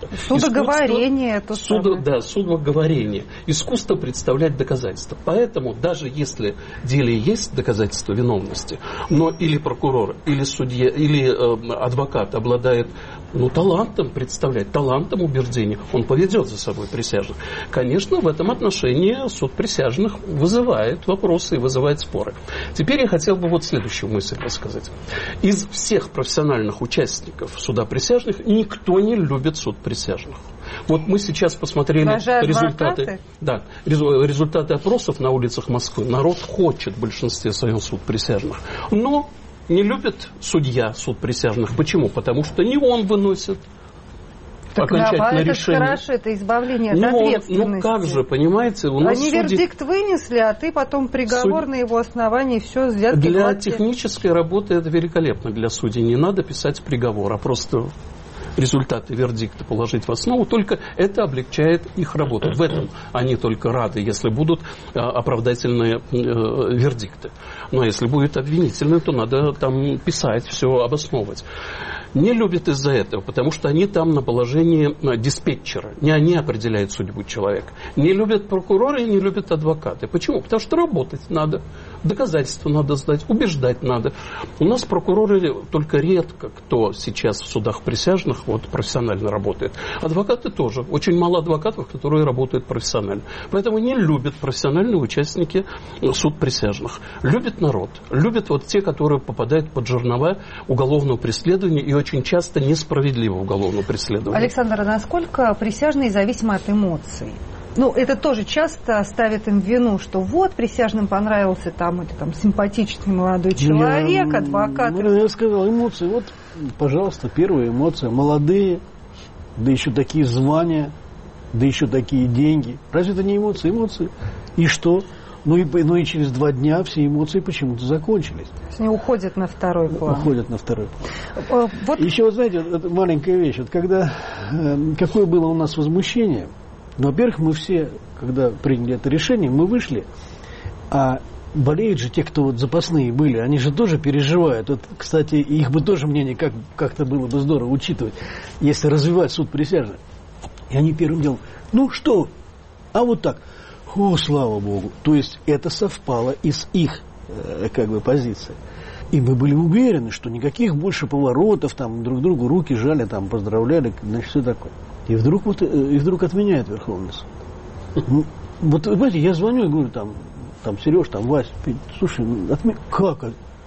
Судоговорение. То суд, да, судоговорение. Искусство представлять доказательства. Поэтому даже если в деле есть доказательства виновности, но или прокурор, или судья, или э, адвокат обладает ну, талантом представлять, талантом убеждения, он поведет за собой присяжных. Конечно, в этом отношении суд присяжных вызывает вопросы и вызывает споры. Теперь я хотел бы вот следующую мысль рассказать. Из всех профессиональных участников суда присяжных никто не любит суд присяжных. Вот мы сейчас посмотрели результаты, да, результаты опросов на улицах Москвы. Народ хочет в большинстве своем суд присяжных. Но не любит судья суд присяжных. Почему? Потому что не он выносит так окончательное это решение. Это хорошо, это избавление от ну, ответственности. Ну как же, понимаете? У нас Они судьи... вердикт вынесли, а ты потом приговор Суд... на его основании, все, взятки Для гладкие. Технической работы это великолепно для судей. Не надо писать приговор, а просто результаты вердикта положить в основу, только это облегчает их работу. В этом они только рады, если будут а, оправдательные а, вердикты. Но если будет обвинительный, то надо там писать, все обосновывать. Не любят из-за этого, потому что они там на положении диспетчера. Не они определяют судьбу человека. Не любят прокуроры и не любят адвокаты. Почему? Потому что работать надо, доказательства надо сдать, убеждать надо. У нас прокуроры только редко кто сейчас в судах присяжных вот, профессионально работает. Адвокаты тоже. Очень мало адвокатов, которые работают профессионально. Поэтому не любят профессиональные участники суд присяжных. Любит народ. Любят вот те, которые попадают под жернова уголовного преследования и очень часто несправедливо уголовного преследования. Александр, а насколько присяжные зависимы от эмоций? Ну, это тоже часто ставит им вину, что вот присяжным понравился там, это, там симпатичный молодой человек, я, адвокат. Ну, я сказал, эмоции, вот, пожалуйста, первая эмоция. Молодые, да еще такие звания, да еще такие деньги. Разве это не эмоции? Эмоции. И что? Ну и, ну и через два дня все эмоции почему-то закончились. Они уходят на второй план. Уходят на второй план. Вот. Еще, вот знаете, вот, маленькая вещь. Вот когда, э, какое было у нас возмущение, ну, во-первых, мы все, когда приняли это решение, мы вышли, а болеют же те, кто вот запасные были, они же тоже переживают. Вот, кстати, их бы тоже мнение как, как-то было бы здорово учитывать, если развивать суд присяжных. И они первым делом, ну что, а вот так. О, слава Богу. То есть это совпало и с их э, как бы позицией. И мы были уверены, что никаких больше поворотов, там друг другу руки жали, там поздравляли, значит, все такое. И вдруг, вот, и вдруг отменяет Верховный суд. Ну, вот, понимаете, я звоню и говорю, там, там Сереж, там, Вась, слушай, отмен... как?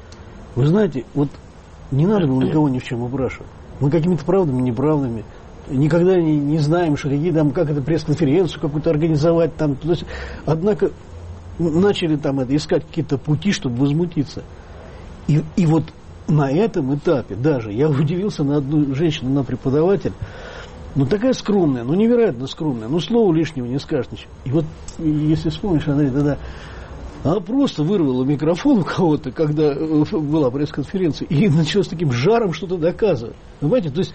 Вы знаете, вот не надо было никого ни в чем упрашивать. Мы какими-то правдами, неправдами. Никогда не, не знаем, что какие там, как это пресс-конференцию какую-то организовать там. То есть, однако начали там это, искать какие-то пути, чтобы возмутиться. И, и вот на этом этапе даже я удивился на одну женщину, на преподаватель, ну такая скромная, ну невероятно скромная, ну слова лишнего не скажешь ничего. И вот, если вспомнишь, Андрей, тогда она просто вырвала микрофон у кого-то, когда была пресс-конференция, и начала с таким жаром что-то доказывать. Понимаете, то есть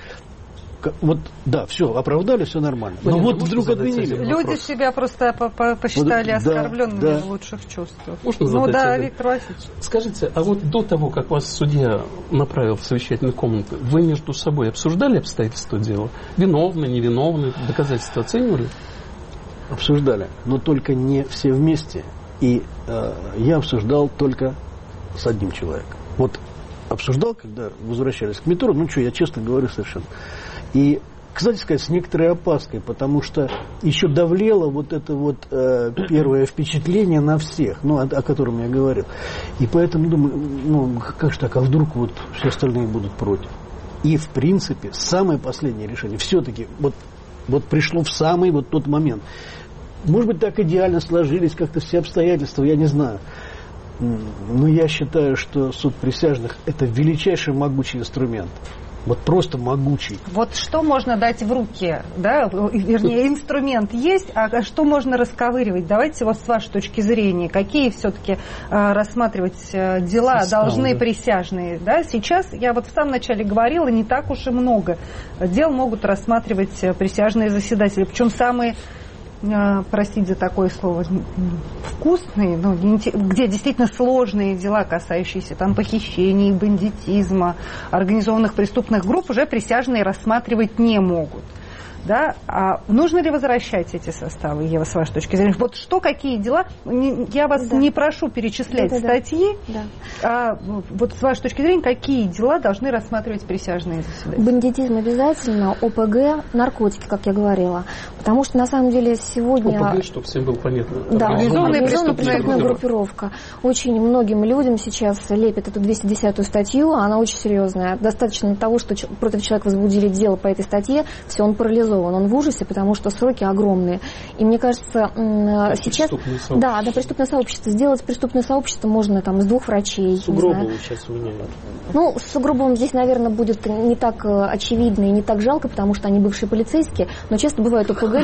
вот, да, все, оправдали, все нормально. Но вот вдруг отменили. Люди себя просто посчитали вот, оскорбленными да, да. в лучших чувствах. Можно ну задать да, один? Виктор Васильевич. Скажите, а вот до того, как вас судья направил в совещательную комнату, вы между собой обсуждали обстоятельства дела? Виновны, невиновны, доказательства оценивали? Обсуждали, но только не все вместе. И э, я обсуждал только с одним человеком. Вот обсуждал, когда возвращались к метро, ну что, я честно говорю совершенно. И, кстати сказать, с некоторой опаской, потому что еще давлело вот это вот э, первое впечатление на всех, ну, о, о котором я говорил. И поэтому думаю, ну, как же так, а вдруг вот все остальные будут против. И, в принципе, самое последнее решение все-таки вот, вот пришло в самый вот тот момент. Может быть, так идеально сложились как-то все обстоятельства, я не знаю. Но я считаю, что суд присяжных – это величайший могучий инструмент. Вот просто могучий. Вот что можно дать в руки, да, вернее, инструмент есть, а что можно расковыривать? Давайте вот с вашей точки зрения, какие все-таки а, рассматривать дела Состав, должны да. присяжные, да? Сейчас, я вот в самом начале говорила, не так уж и много дел могут рассматривать присяжные заседатели, причем самые, простите за такое слово, вкусные, ну, где действительно сложные дела, касающиеся там похищений, бандитизма, организованных преступных групп, уже присяжные рассматривать не могут. Да? А нужно ли возвращать эти составы, Ева, с вашей точки зрения? Вот что, какие дела? Я вас да. не прошу перечислять да, да, статьи, да. а вот с вашей точки зрения, какие дела должны рассматривать присяжные заседатели? Бандитизм обязательно, ОПГ, наркотики, как я говорила. Потому что на самом деле сегодня... ОПГ, чтобы всем было понятно. Да, организованная преступная группировка. Очень многим людям сейчас лепят эту двести десятую статью, она очень серьезная. Достаточно того, что против человека возбудили дело по этой статье, все, он парализован, он в ужасе, потому что сроки огромные. И мне кажется, да, сейчас... Да, да, преступное сообщество. Сделать преступное сообщество можно там из двух врачей. Сугробову сейчас меняют. Ну, с Сугробовым здесь, наверное, будет не так очевидно и не так жалко, потому что они бывшие полицейские, но часто бывают ОПГ.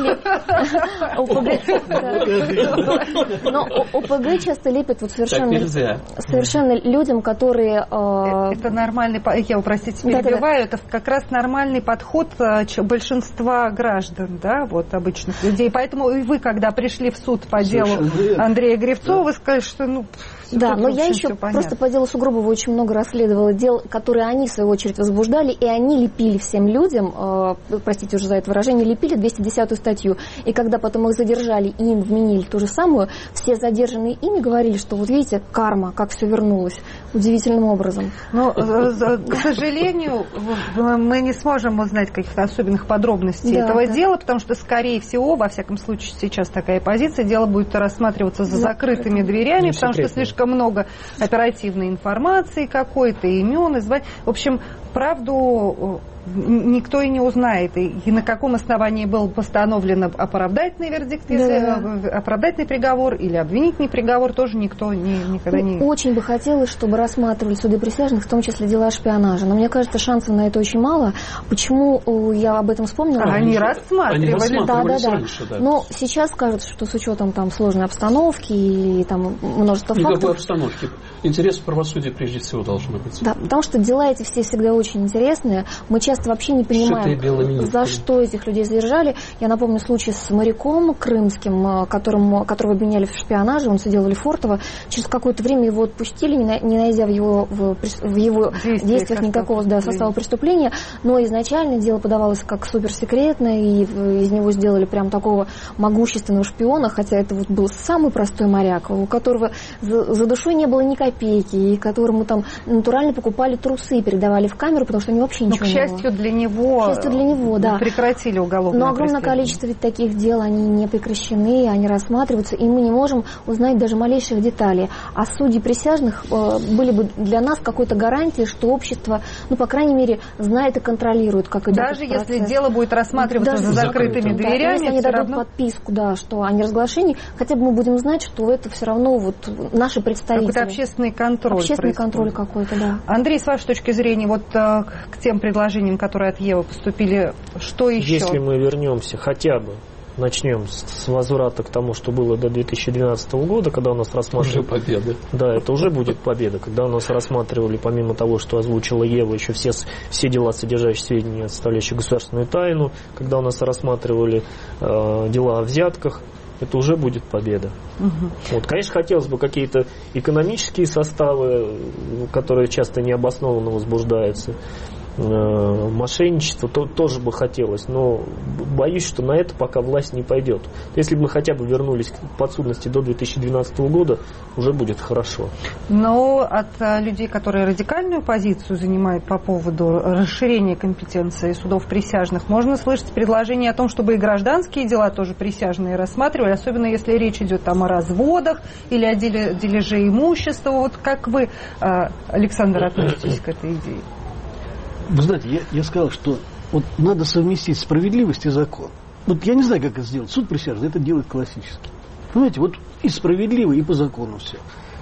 Но ОПГ часто лепят вот совершенно людям, которые... Это нормальный... Я, простите, перебиваю. Это как раз нормальный подход большинства граждан, да, вот обычных людей. Поэтому и вы, когда пришли в суд по делу Андрея Гривцова, вы сказали, что ну... Да, но я еще просто по делу Сугробова очень много расследовала дел, которые они, в свою очередь, возбуждали, и они лепили всем людям, э, простите уже за это выражение, лепили двести десятую статью. И когда потом их задержали и им вменили ту же самую, все задержанные ими говорили, что вот видите, карма, как все вернулось, удивительным образом. Но, к сожалению, мы не сможем узнать каких-то особенных подробностей да, этого да. дела, потому что, скорее всего, во всяком случае, сейчас такая позиция, дело будет рассматриваться за закрытыми дверями, потому что слишком много оперативной информации какой-то, имен, званий. В общем, правду никто и не узнает. И, и на каком основании был постановлен оправдательный вердикт, да. если оправдательный приговор или обвинительный приговор, тоже никто не, никогда не... Очень бы хотелось, чтобы рассматривали суды присяжных, в том числе дела о шпионаже. Но мне кажется, шансов на это очень мало. Почему я об этом вспомнила? А, они рассматривали. Они рассматривали да, да, раньше, да. Но сейчас кажется, что с учетом там сложной обстановки и там множество Никакой фактов... обстановки. Интересы правосудия прежде всего должны быть. Да, потому что дела эти все всегда очень интересные. Мы часто вообще не понимаем, за что этих людей задержали. Я напомню случай с моряком крымским, которому, которого обвиняли в шпионаже, он сидел в Лефортово. Через какое-то время его отпустили, не найдя в его, в, в его действиях никакого да, состава преступления. Но изначально дело подавалось как суперсекретное, и из него сделали прям такого могущественного шпиона, хотя это вот был самый простой моряк, у которого за, за душой не было ни копейки, и которому там натурально покупали трусы, передавали в камеру, потому что у него вообще ничего не было. К счастью для него, к счастью для него, да. прекратили уголовное Но огромное количество ведь таких дел, они не прекращены, они рассматриваются, и мы не можем узнать даже малейших деталей. А судьи присяжных э, были бы для нас какой-то гарантией, что общество, ну, по крайней мере, знает и контролирует, как идет Даже если дело будет рассматриваться даже за закрытыми да, дверями, если они дадут равно... подписку, да, что о неразглашении, хотя бы мы будем знать, что это все равно вот наши представители. Какой-то общественный контроль. Общественный происходит. контроль какой-то, да. Андрей, с вашей точки зрения, вот э, к тем предложениям, которые от Евы поступили, что еще? Если мы вернемся хотя бы, начнем с возврата к тому, что было до две тысячи двенадцатого года, когда у нас рассматривали... Уже победа. Да, это уже будет победа. Когда у нас рассматривали, помимо того, что озвучила Ева, еще все, все дела, содержащие сведения, составляющие государственную тайну, когда у нас рассматривали э, дела о взятках, это уже будет победа. Угу. Вот, конечно, хотелось бы какие-то экономические составы, которые часто необоснованно возбуждаются, мошенничество то, тоже бы хотелось, но боюсь, что на это пока власть не пойдет. Если бы мы хотя бы вернулись к подсудности до две тысячи двенадцатого года, уже будет хорошо. Но от людей, которые радикальную позицию занимают по поводу расширения компетенции судов присяжных, можно слышать предложение о том, чтобы и гражданские дела тоже присяжные рассматривали, особенно если речь идет там о разводах или о дележе имущества. Вот как вы, Александр, относитесь к этой идее? Вы знаете, я, я сказал, что вот надо совместить справедливость и закон. Вот я не знаю, как это сделать. Суд присяжный это делает классически. Понимаете, вот и справедливо, и по закону все.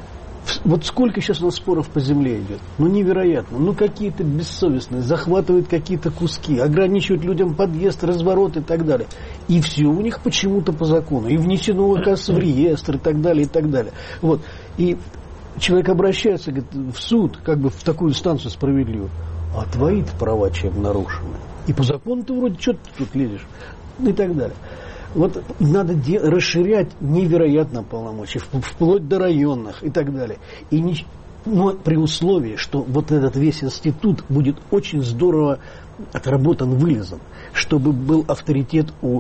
Вот сколько сейчас у нас споров по земле идет. Ну, невероятно. Ну, какие-то бессовестные, захватывают какие-то куски, ограничивают людям подъезд, разворот и так далее. И все у них почему-то по закону. И внесено, оказывается, в реестр и так далее, и так далее. Вот. И человек обращается, говорит, в суд, как бы в такую инстанцию справедливую. А твои-то права чем нарушены? И по закону ты вроде что ты тут лезешь? И так далее. Вот надо де- расширять невероятно полномочия, вплоть до районных и так далее. И не, но при условии, что вот этот весь институт будет очень здорово отработан, вылезан, чтобы был авторитет у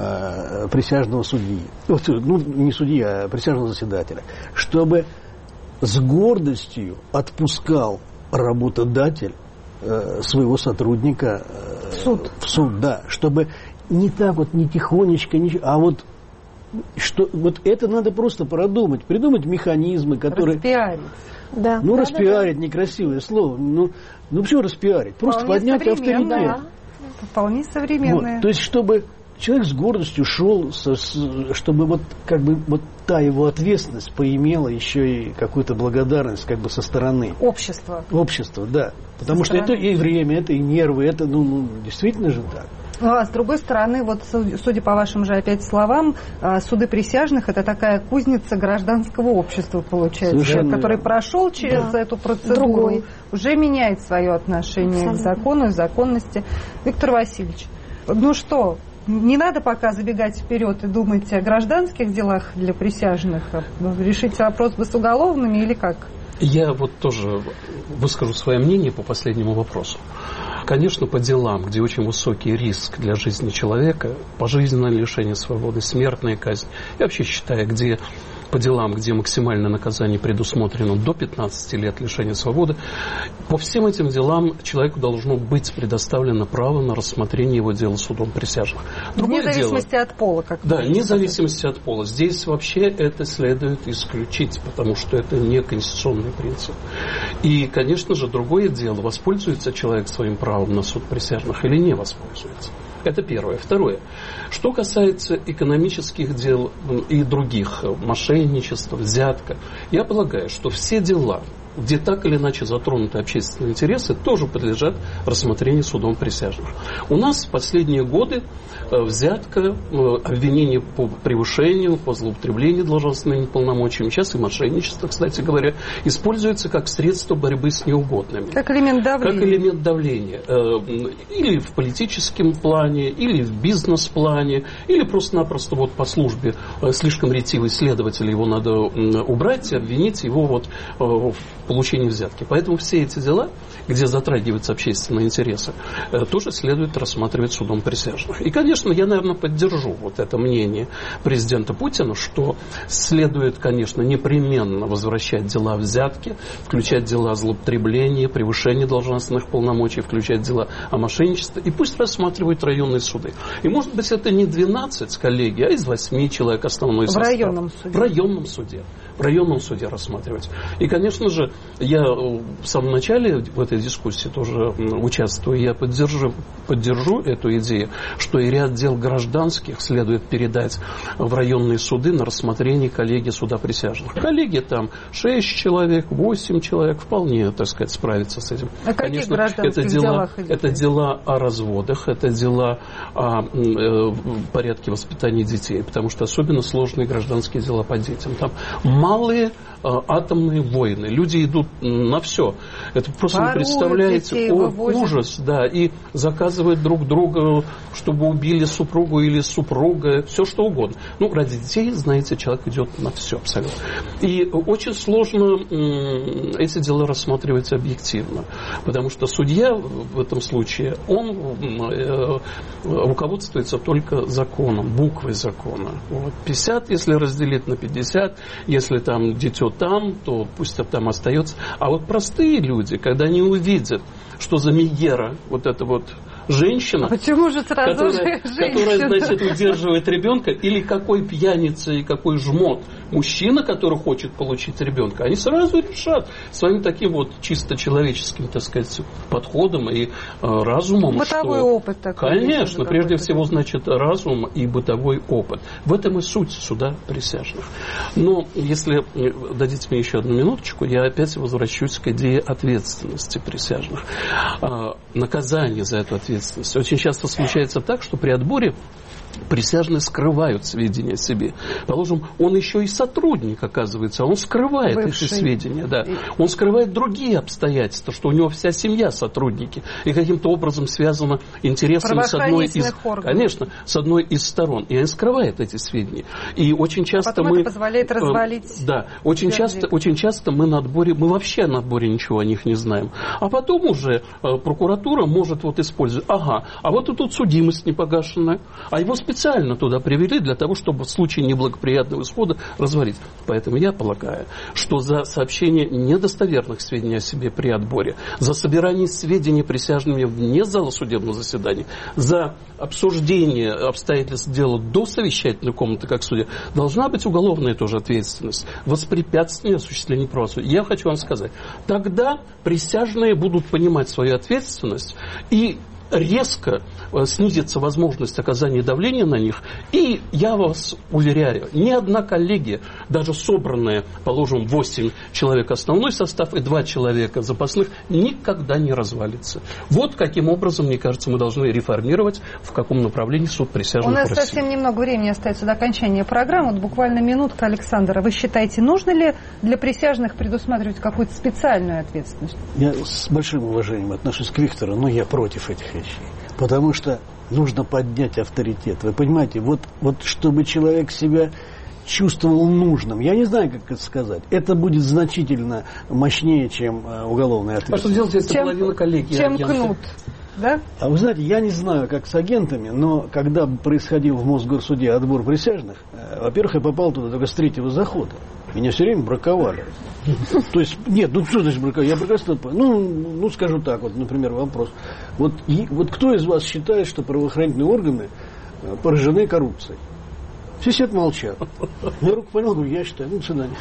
э, присяжного судьи, ну не судьи, а присяжного заседателя, чтобы с гордостью отпускал работодатель э, своего сотрудника э, в суд, в суд, да, чтобы не так вот, не тихонечко, не, а вот что вот это надо просто продумать, придумать механизмы, которые... Распиарить. Да. Ну, да, распиарить, да, да. некрасивое слово. Ну, ну почему распиарить? Просто Вполне поднять авторитет. Да. Вполне современное. Вот. То есть, чтобы человек с гордостью шел, со, с, чтобы вот как бы вот та его ответственность поимела еще и какую-то благодарность как бы со стороны. Общества. Общества, да. Потому со что стороны. Это и время, это и нервы, это, ну, ну действительно же так. Ну, а с другой стороны, вот судя по вашим же опять словам, суды присяжных — это такая кузница гражданского общества, получается. Совершенно. Который прошел через да. эту процедуру, другой. Уже меняет свое отношение абсолютно. К закону и законности. Виктор Васильевич, ну что, не надо пока забегать вперед и думать о гражданских делах для присяжных, решить вопрос с уголовными или как? Я вот тоже выскажу свое мнение по последнему вопросу. Конечно, по делам, где очень высокий риск для жизни человека, пожизненное лишение свободы, смертная казнь, я вообще считаю, где по делам, где максимальное наказание предусмотрено до пятнадцати лет лишения свободы, по всем этим делам человеку должно быть предоставлено право на рассмотрение его дела судом присяжных. Другое вне зависимости дело, от пола, как да, вне зависимости от пола. Здесь вообще это следует исключить, потому что это не конституционный принцип. И, конечно же, другое дело, воспользуется человек своим правом на суд присяжных или не воспользуется. Это первое. Второе. Что касается экономических дел и других, мошенничества, взятка, я полагаю, что все дела, где так или иначе затронуты общественные интересы, тоже подлежат рассмотрению судом присяжных. У нас в последние годы взятка, обвинение по превышению, по злоупотреблению должностными полномочиями, сейчас и мошенничество, кстати говоря, используется как средство борьбы с неугодными. Как элемент давления. Как элемент давления. Или в политическом плане, или в бизнес-плане, или просто-напросто вот по службе слишком ретивый следователь, его надо убрать и обвинить его вот в получении взятки. Поэтому все эти дела, где затрагиваются общественные интересы, тоже следует рассматривать судом присяжных. И, конечно, я, наверное, поддержу вот это мнение президента Путина, что следует, конечно, непременно возвращать дела взятки, включать дела злоупотребления, превышения должностных полномочий, включать дела о мошенничестве, и пусть рассматривают районные суды. И, может быть, это не двенадцать коллегий, а из восьми человек основной состав. В районном суде. В районном суде. В районном суде рассматривать. И, конечно же, я в самом начале в этой дискуссии тоже участвую, я поддержу, поддержу эту идею, что и ряд дел гражданских следует передать в районные суды на рассмотрение коллегии суда присяжных. Коллегия там шесть человек, восемь человек, вполне, так сказать, справиться с этим. А конечно, каких это дела, делах идет? Это дела о разводах, это дела о э, порядке воспитания детей, потому что особенно сложные гражданские дела по детям. Там малые э, атомные войны. Люди идут на все. Это просто Воруют, вы представляете о, вывозят. Ужас, да, и заказывают друг друга, чтобы убили супругу или супруга, все что угодно. Ну, ради детей, знаете, человек идет на все абсолютно. И очень сложно м, эти дела рассматривать объективно, потому что судья в этом случае, он э, руководствуется только законом, буквой закона. Вот. пятьдесят, если разделить на пятьдесят, если там дитё там, то пусть там остается. А вот простые люди, когда они увидят, что за Мегера вот эта вот женщина, почему же сразу которая, же женщина? которая, значит, удерживает ребенка, или какой пьяница и какой жмот мужчина, который хочет получить ребенка, они сразу решат своим таким вот чисто человеческим, так сказать, подходом и э, разумом. Бытовой что, опыт такой. Конечно, прежде всего, значит, разум и бытовой опыт. В этом и суть суда присяжных. Но если дадите мне еще одну минуточку, я опять возвращусь к идее ответственности присяжных. Э, наказание за эту ответственность. Очень часто случается так, что при отборе Присяжные скрывают сведения о себе. Положим, он еще и сотрудник, оказывается, он скрывает Бывший. эти сведения. Да. Он скрывает другие обстоятельства, что у него вся семья сотрудники, и каким-то образом связано интересами с одной из, конечно, с одной из сторон. И он скрывает эти сведения. И очень часто Потом мы... это позволяет развалить... Да, очень часто, очень часто мы на отборе, мы вообще на отборе ничего о них не знаем. А потом уже прокуратура может вот использовать, ага, а вот и тут судимость непогашенная, а его специально специально туда привели для того, чтобы в случае неблагоприятного исхода развалить. Поэтому я полагаю, что за сообщение недостоверных сведений о себе при отборе, за собирание сведений присяжными вне зала судебного заседания, за обсуждение обстоятельств дела до совещательной комнаты, как судья, должна быть уголовная тоже ответственность, воспрепятствие осуществлению правосудия. Я хочу вам сказать, тогда присяжные будут понимать свою ответственность и резко снизится возможность оказания давления на них. И я вас уверяю, ни одна коллегия, даже собранная, положим, восемь человек основной состав и два человека запасных, никогда не развалится. Вот каким образом, мне кажется, мы должны реформировать, в каком направлении суд присяжных. У нас России. совсем немного времени остается до окончания программы. Вот буквально минутка, Александр. Вы считаете, нужно ли для присяжных предусматривать какую-то специальную ответственность? Я с большим уважением отношусь к Виктору, но я против этих вещей. Потому что нужно поднять авторитет. Вы понимаете, вот, вот чтобы человек себя чувствовал нужным. Я не знаю, как это сказать. Это будет значительно мощнее, чем э, уголовная ответственность. А что делать, если чем, половина коллеги? Чем агенты? кнут, да? А вы знаете, я не знаю, как с агентами, но когда происходил в Мосгорсуде отбор присяжных, э, во-первых, я попал туда только с третьего захода. Меня все время браковали. То есть, нет, ну что значит браковали? Я прекрасно понял. Ну, ну, скажу так, вот, например, вопрос. Вот, и, вот кто из вас считает, что правоохранительные органы поражены коррупцией? Все сидят молчат. Я руку поднял, говорю, я считаю, ну, до свидания.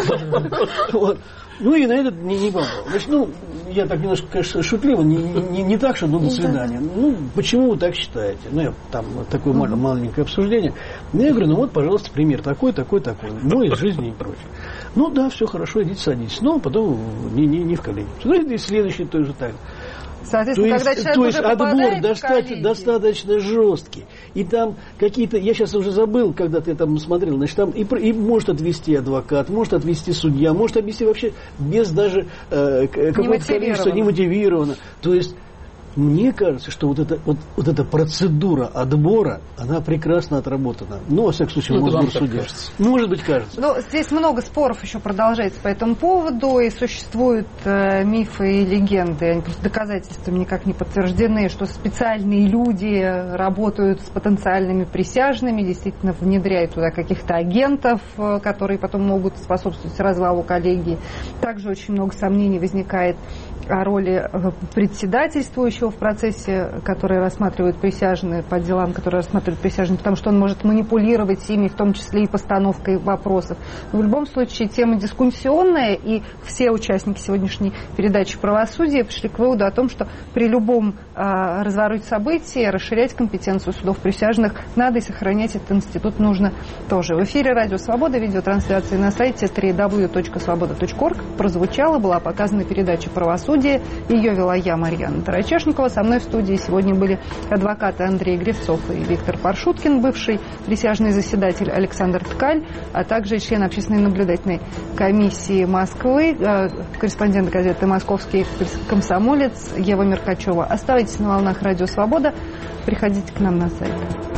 Вот. Ну и на этот не, не попал. Значит, ну, я так немножко, конечно, шутливо, не, не, не так, что ну, до свидания. Ну, почему вы так считаете? Ну, я, там вот такое mm-hmm. маленькое обсуждение. Ну, я говорю, ну вот, пожалуйста, пример такой, такой, такой. Мой из жизни и прочее. Ну да, все хорошо, идите садитесь. Но потом не, не, не в коллегию. И следующий тоже так. Соответственно, то когда есть, человек то есть уже отбор достаточно, достаточно жесткий. И там какие-то, я сейчас уже забыл, когда ты там смотрел, значит, там и, и может отвести адвокат, может отвести судья, может отвести вообще без даже э, какого-то количества, немотивированно. То есть мне кажется, что вот эта, вот, вот эта процедура отбора, она прекрасно отработана. Ну, во всяком случае, ну, в Мосгорсуде. Может быть, кажется. Но здесь много споров еще продолжается по этому поводу, и существуют э, мифы и легенды, они просто доказательствами никак не подтверждены, что специальные люди работают с потенциальными присяжными, действительно внедряют туда каких-то агентов, э, которые потом могут способствовать развалу коллегии. Также очень много сомнений возникает о роли председательствующего в процессе, который рассматривают присяжные, по делам, которые рассматривают присяжные, потому что он может манипулировать ими, в том числе и постановкой вопросов. Но в любом случае тема дискуссионная, и все участники сегодняшней передачи «Правосудие» пришли к выводу о том, что при любом а, развороте событий расширять компетенцию судов присяжных надо, и сохранять этот институт нужно тоже. В эфире «Радио Свобода», видеотрансляции на сайте дабл ю дабл ю дабл ю точка свобода точка орг прозвучала, была показана передача «Правосудие». Ее вела я, Марьяна Тарачешникова. Со мной в студии сегодня были адвокаты Андрей Гривцов и Виктор Паршуткин, бывший присяжный заседатель Александр Ткаль, а также член общественной наблюдательной комиссии Москвы, корреспондент газеты «Московский комсомолец» Ева Меркачева. Оставайтесь на волнах «Радио Свобода», приходите к нам на сайт.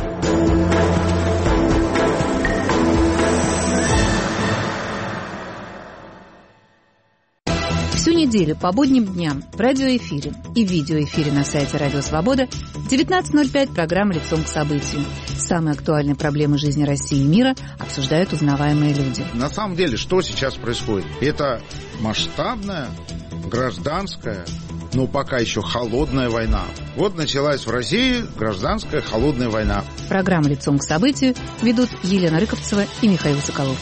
Всю неделю по будним дням в радиоэфире и видеоэфире на сайте «Радио Свобода» в девятнадцать ноль пять программа «Лицом к событию». Самые актуальные проблемы жизни России и мира обсуждают узнаваемые люди. На самом деле, что сейчас происходит? Это масштабная, гражданская, но пока еще холодная война. Вот началась в России гражданская холодная война. Программу «Лицом к событию» ведут Елена Рыковцева и Михаил Соколов.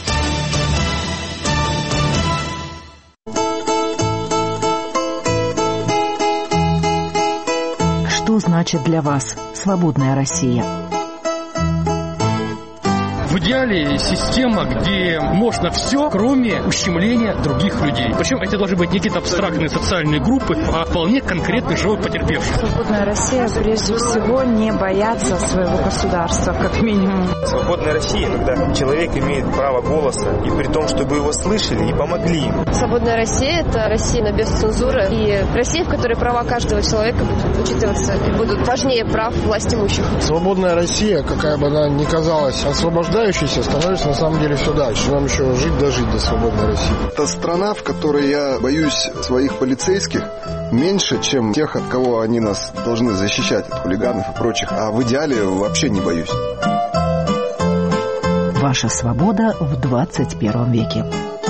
Что значит для вас свободная Россия? В идеале система, где можно все, кроме ущемления других людей. Причем это должны быть не какие-то абстрактные социальные группы, а вполне конкретный живой потерпевший. Свободная Россия прежде всего не боятся своего государства, как минимум. Свободная Россия, когда человек имеет право голоса, и при том, чтобы его слышали и помогли ему. Свободная Россия – это Россия без цензуры, и Россия, в которой права каждого человека будут учитываться и будут важнее прав власть имущих. Свободная Россия, какая бы она ни казалась освобождающейся, становится на самом деле все дальше. Нам еще жить дожить до свободной России. Это страна, в которой я боюсь своих полицейских меньше, чем тех, от кого они нас должны защищать, от хулиганов и прочих. А в идеале вообще не боюсь. Ваша свобода в двадцать первом веке.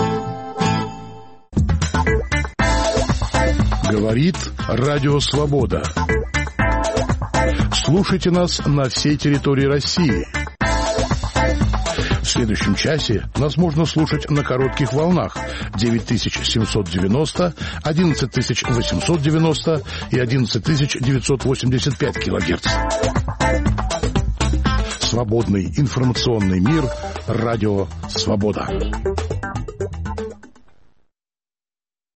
Говорит Радио Свобода. Слушайте нас на всей территории России. В следующем часе нас можно слушать на коротких волнах девять тысяч семьсот девяносто, одиннадцать тысяч восемьсот девяносто и одиннадцать тысяч девятьсот восемьдесят пять килогерц. Свободный информационный мир. Радио Свобода.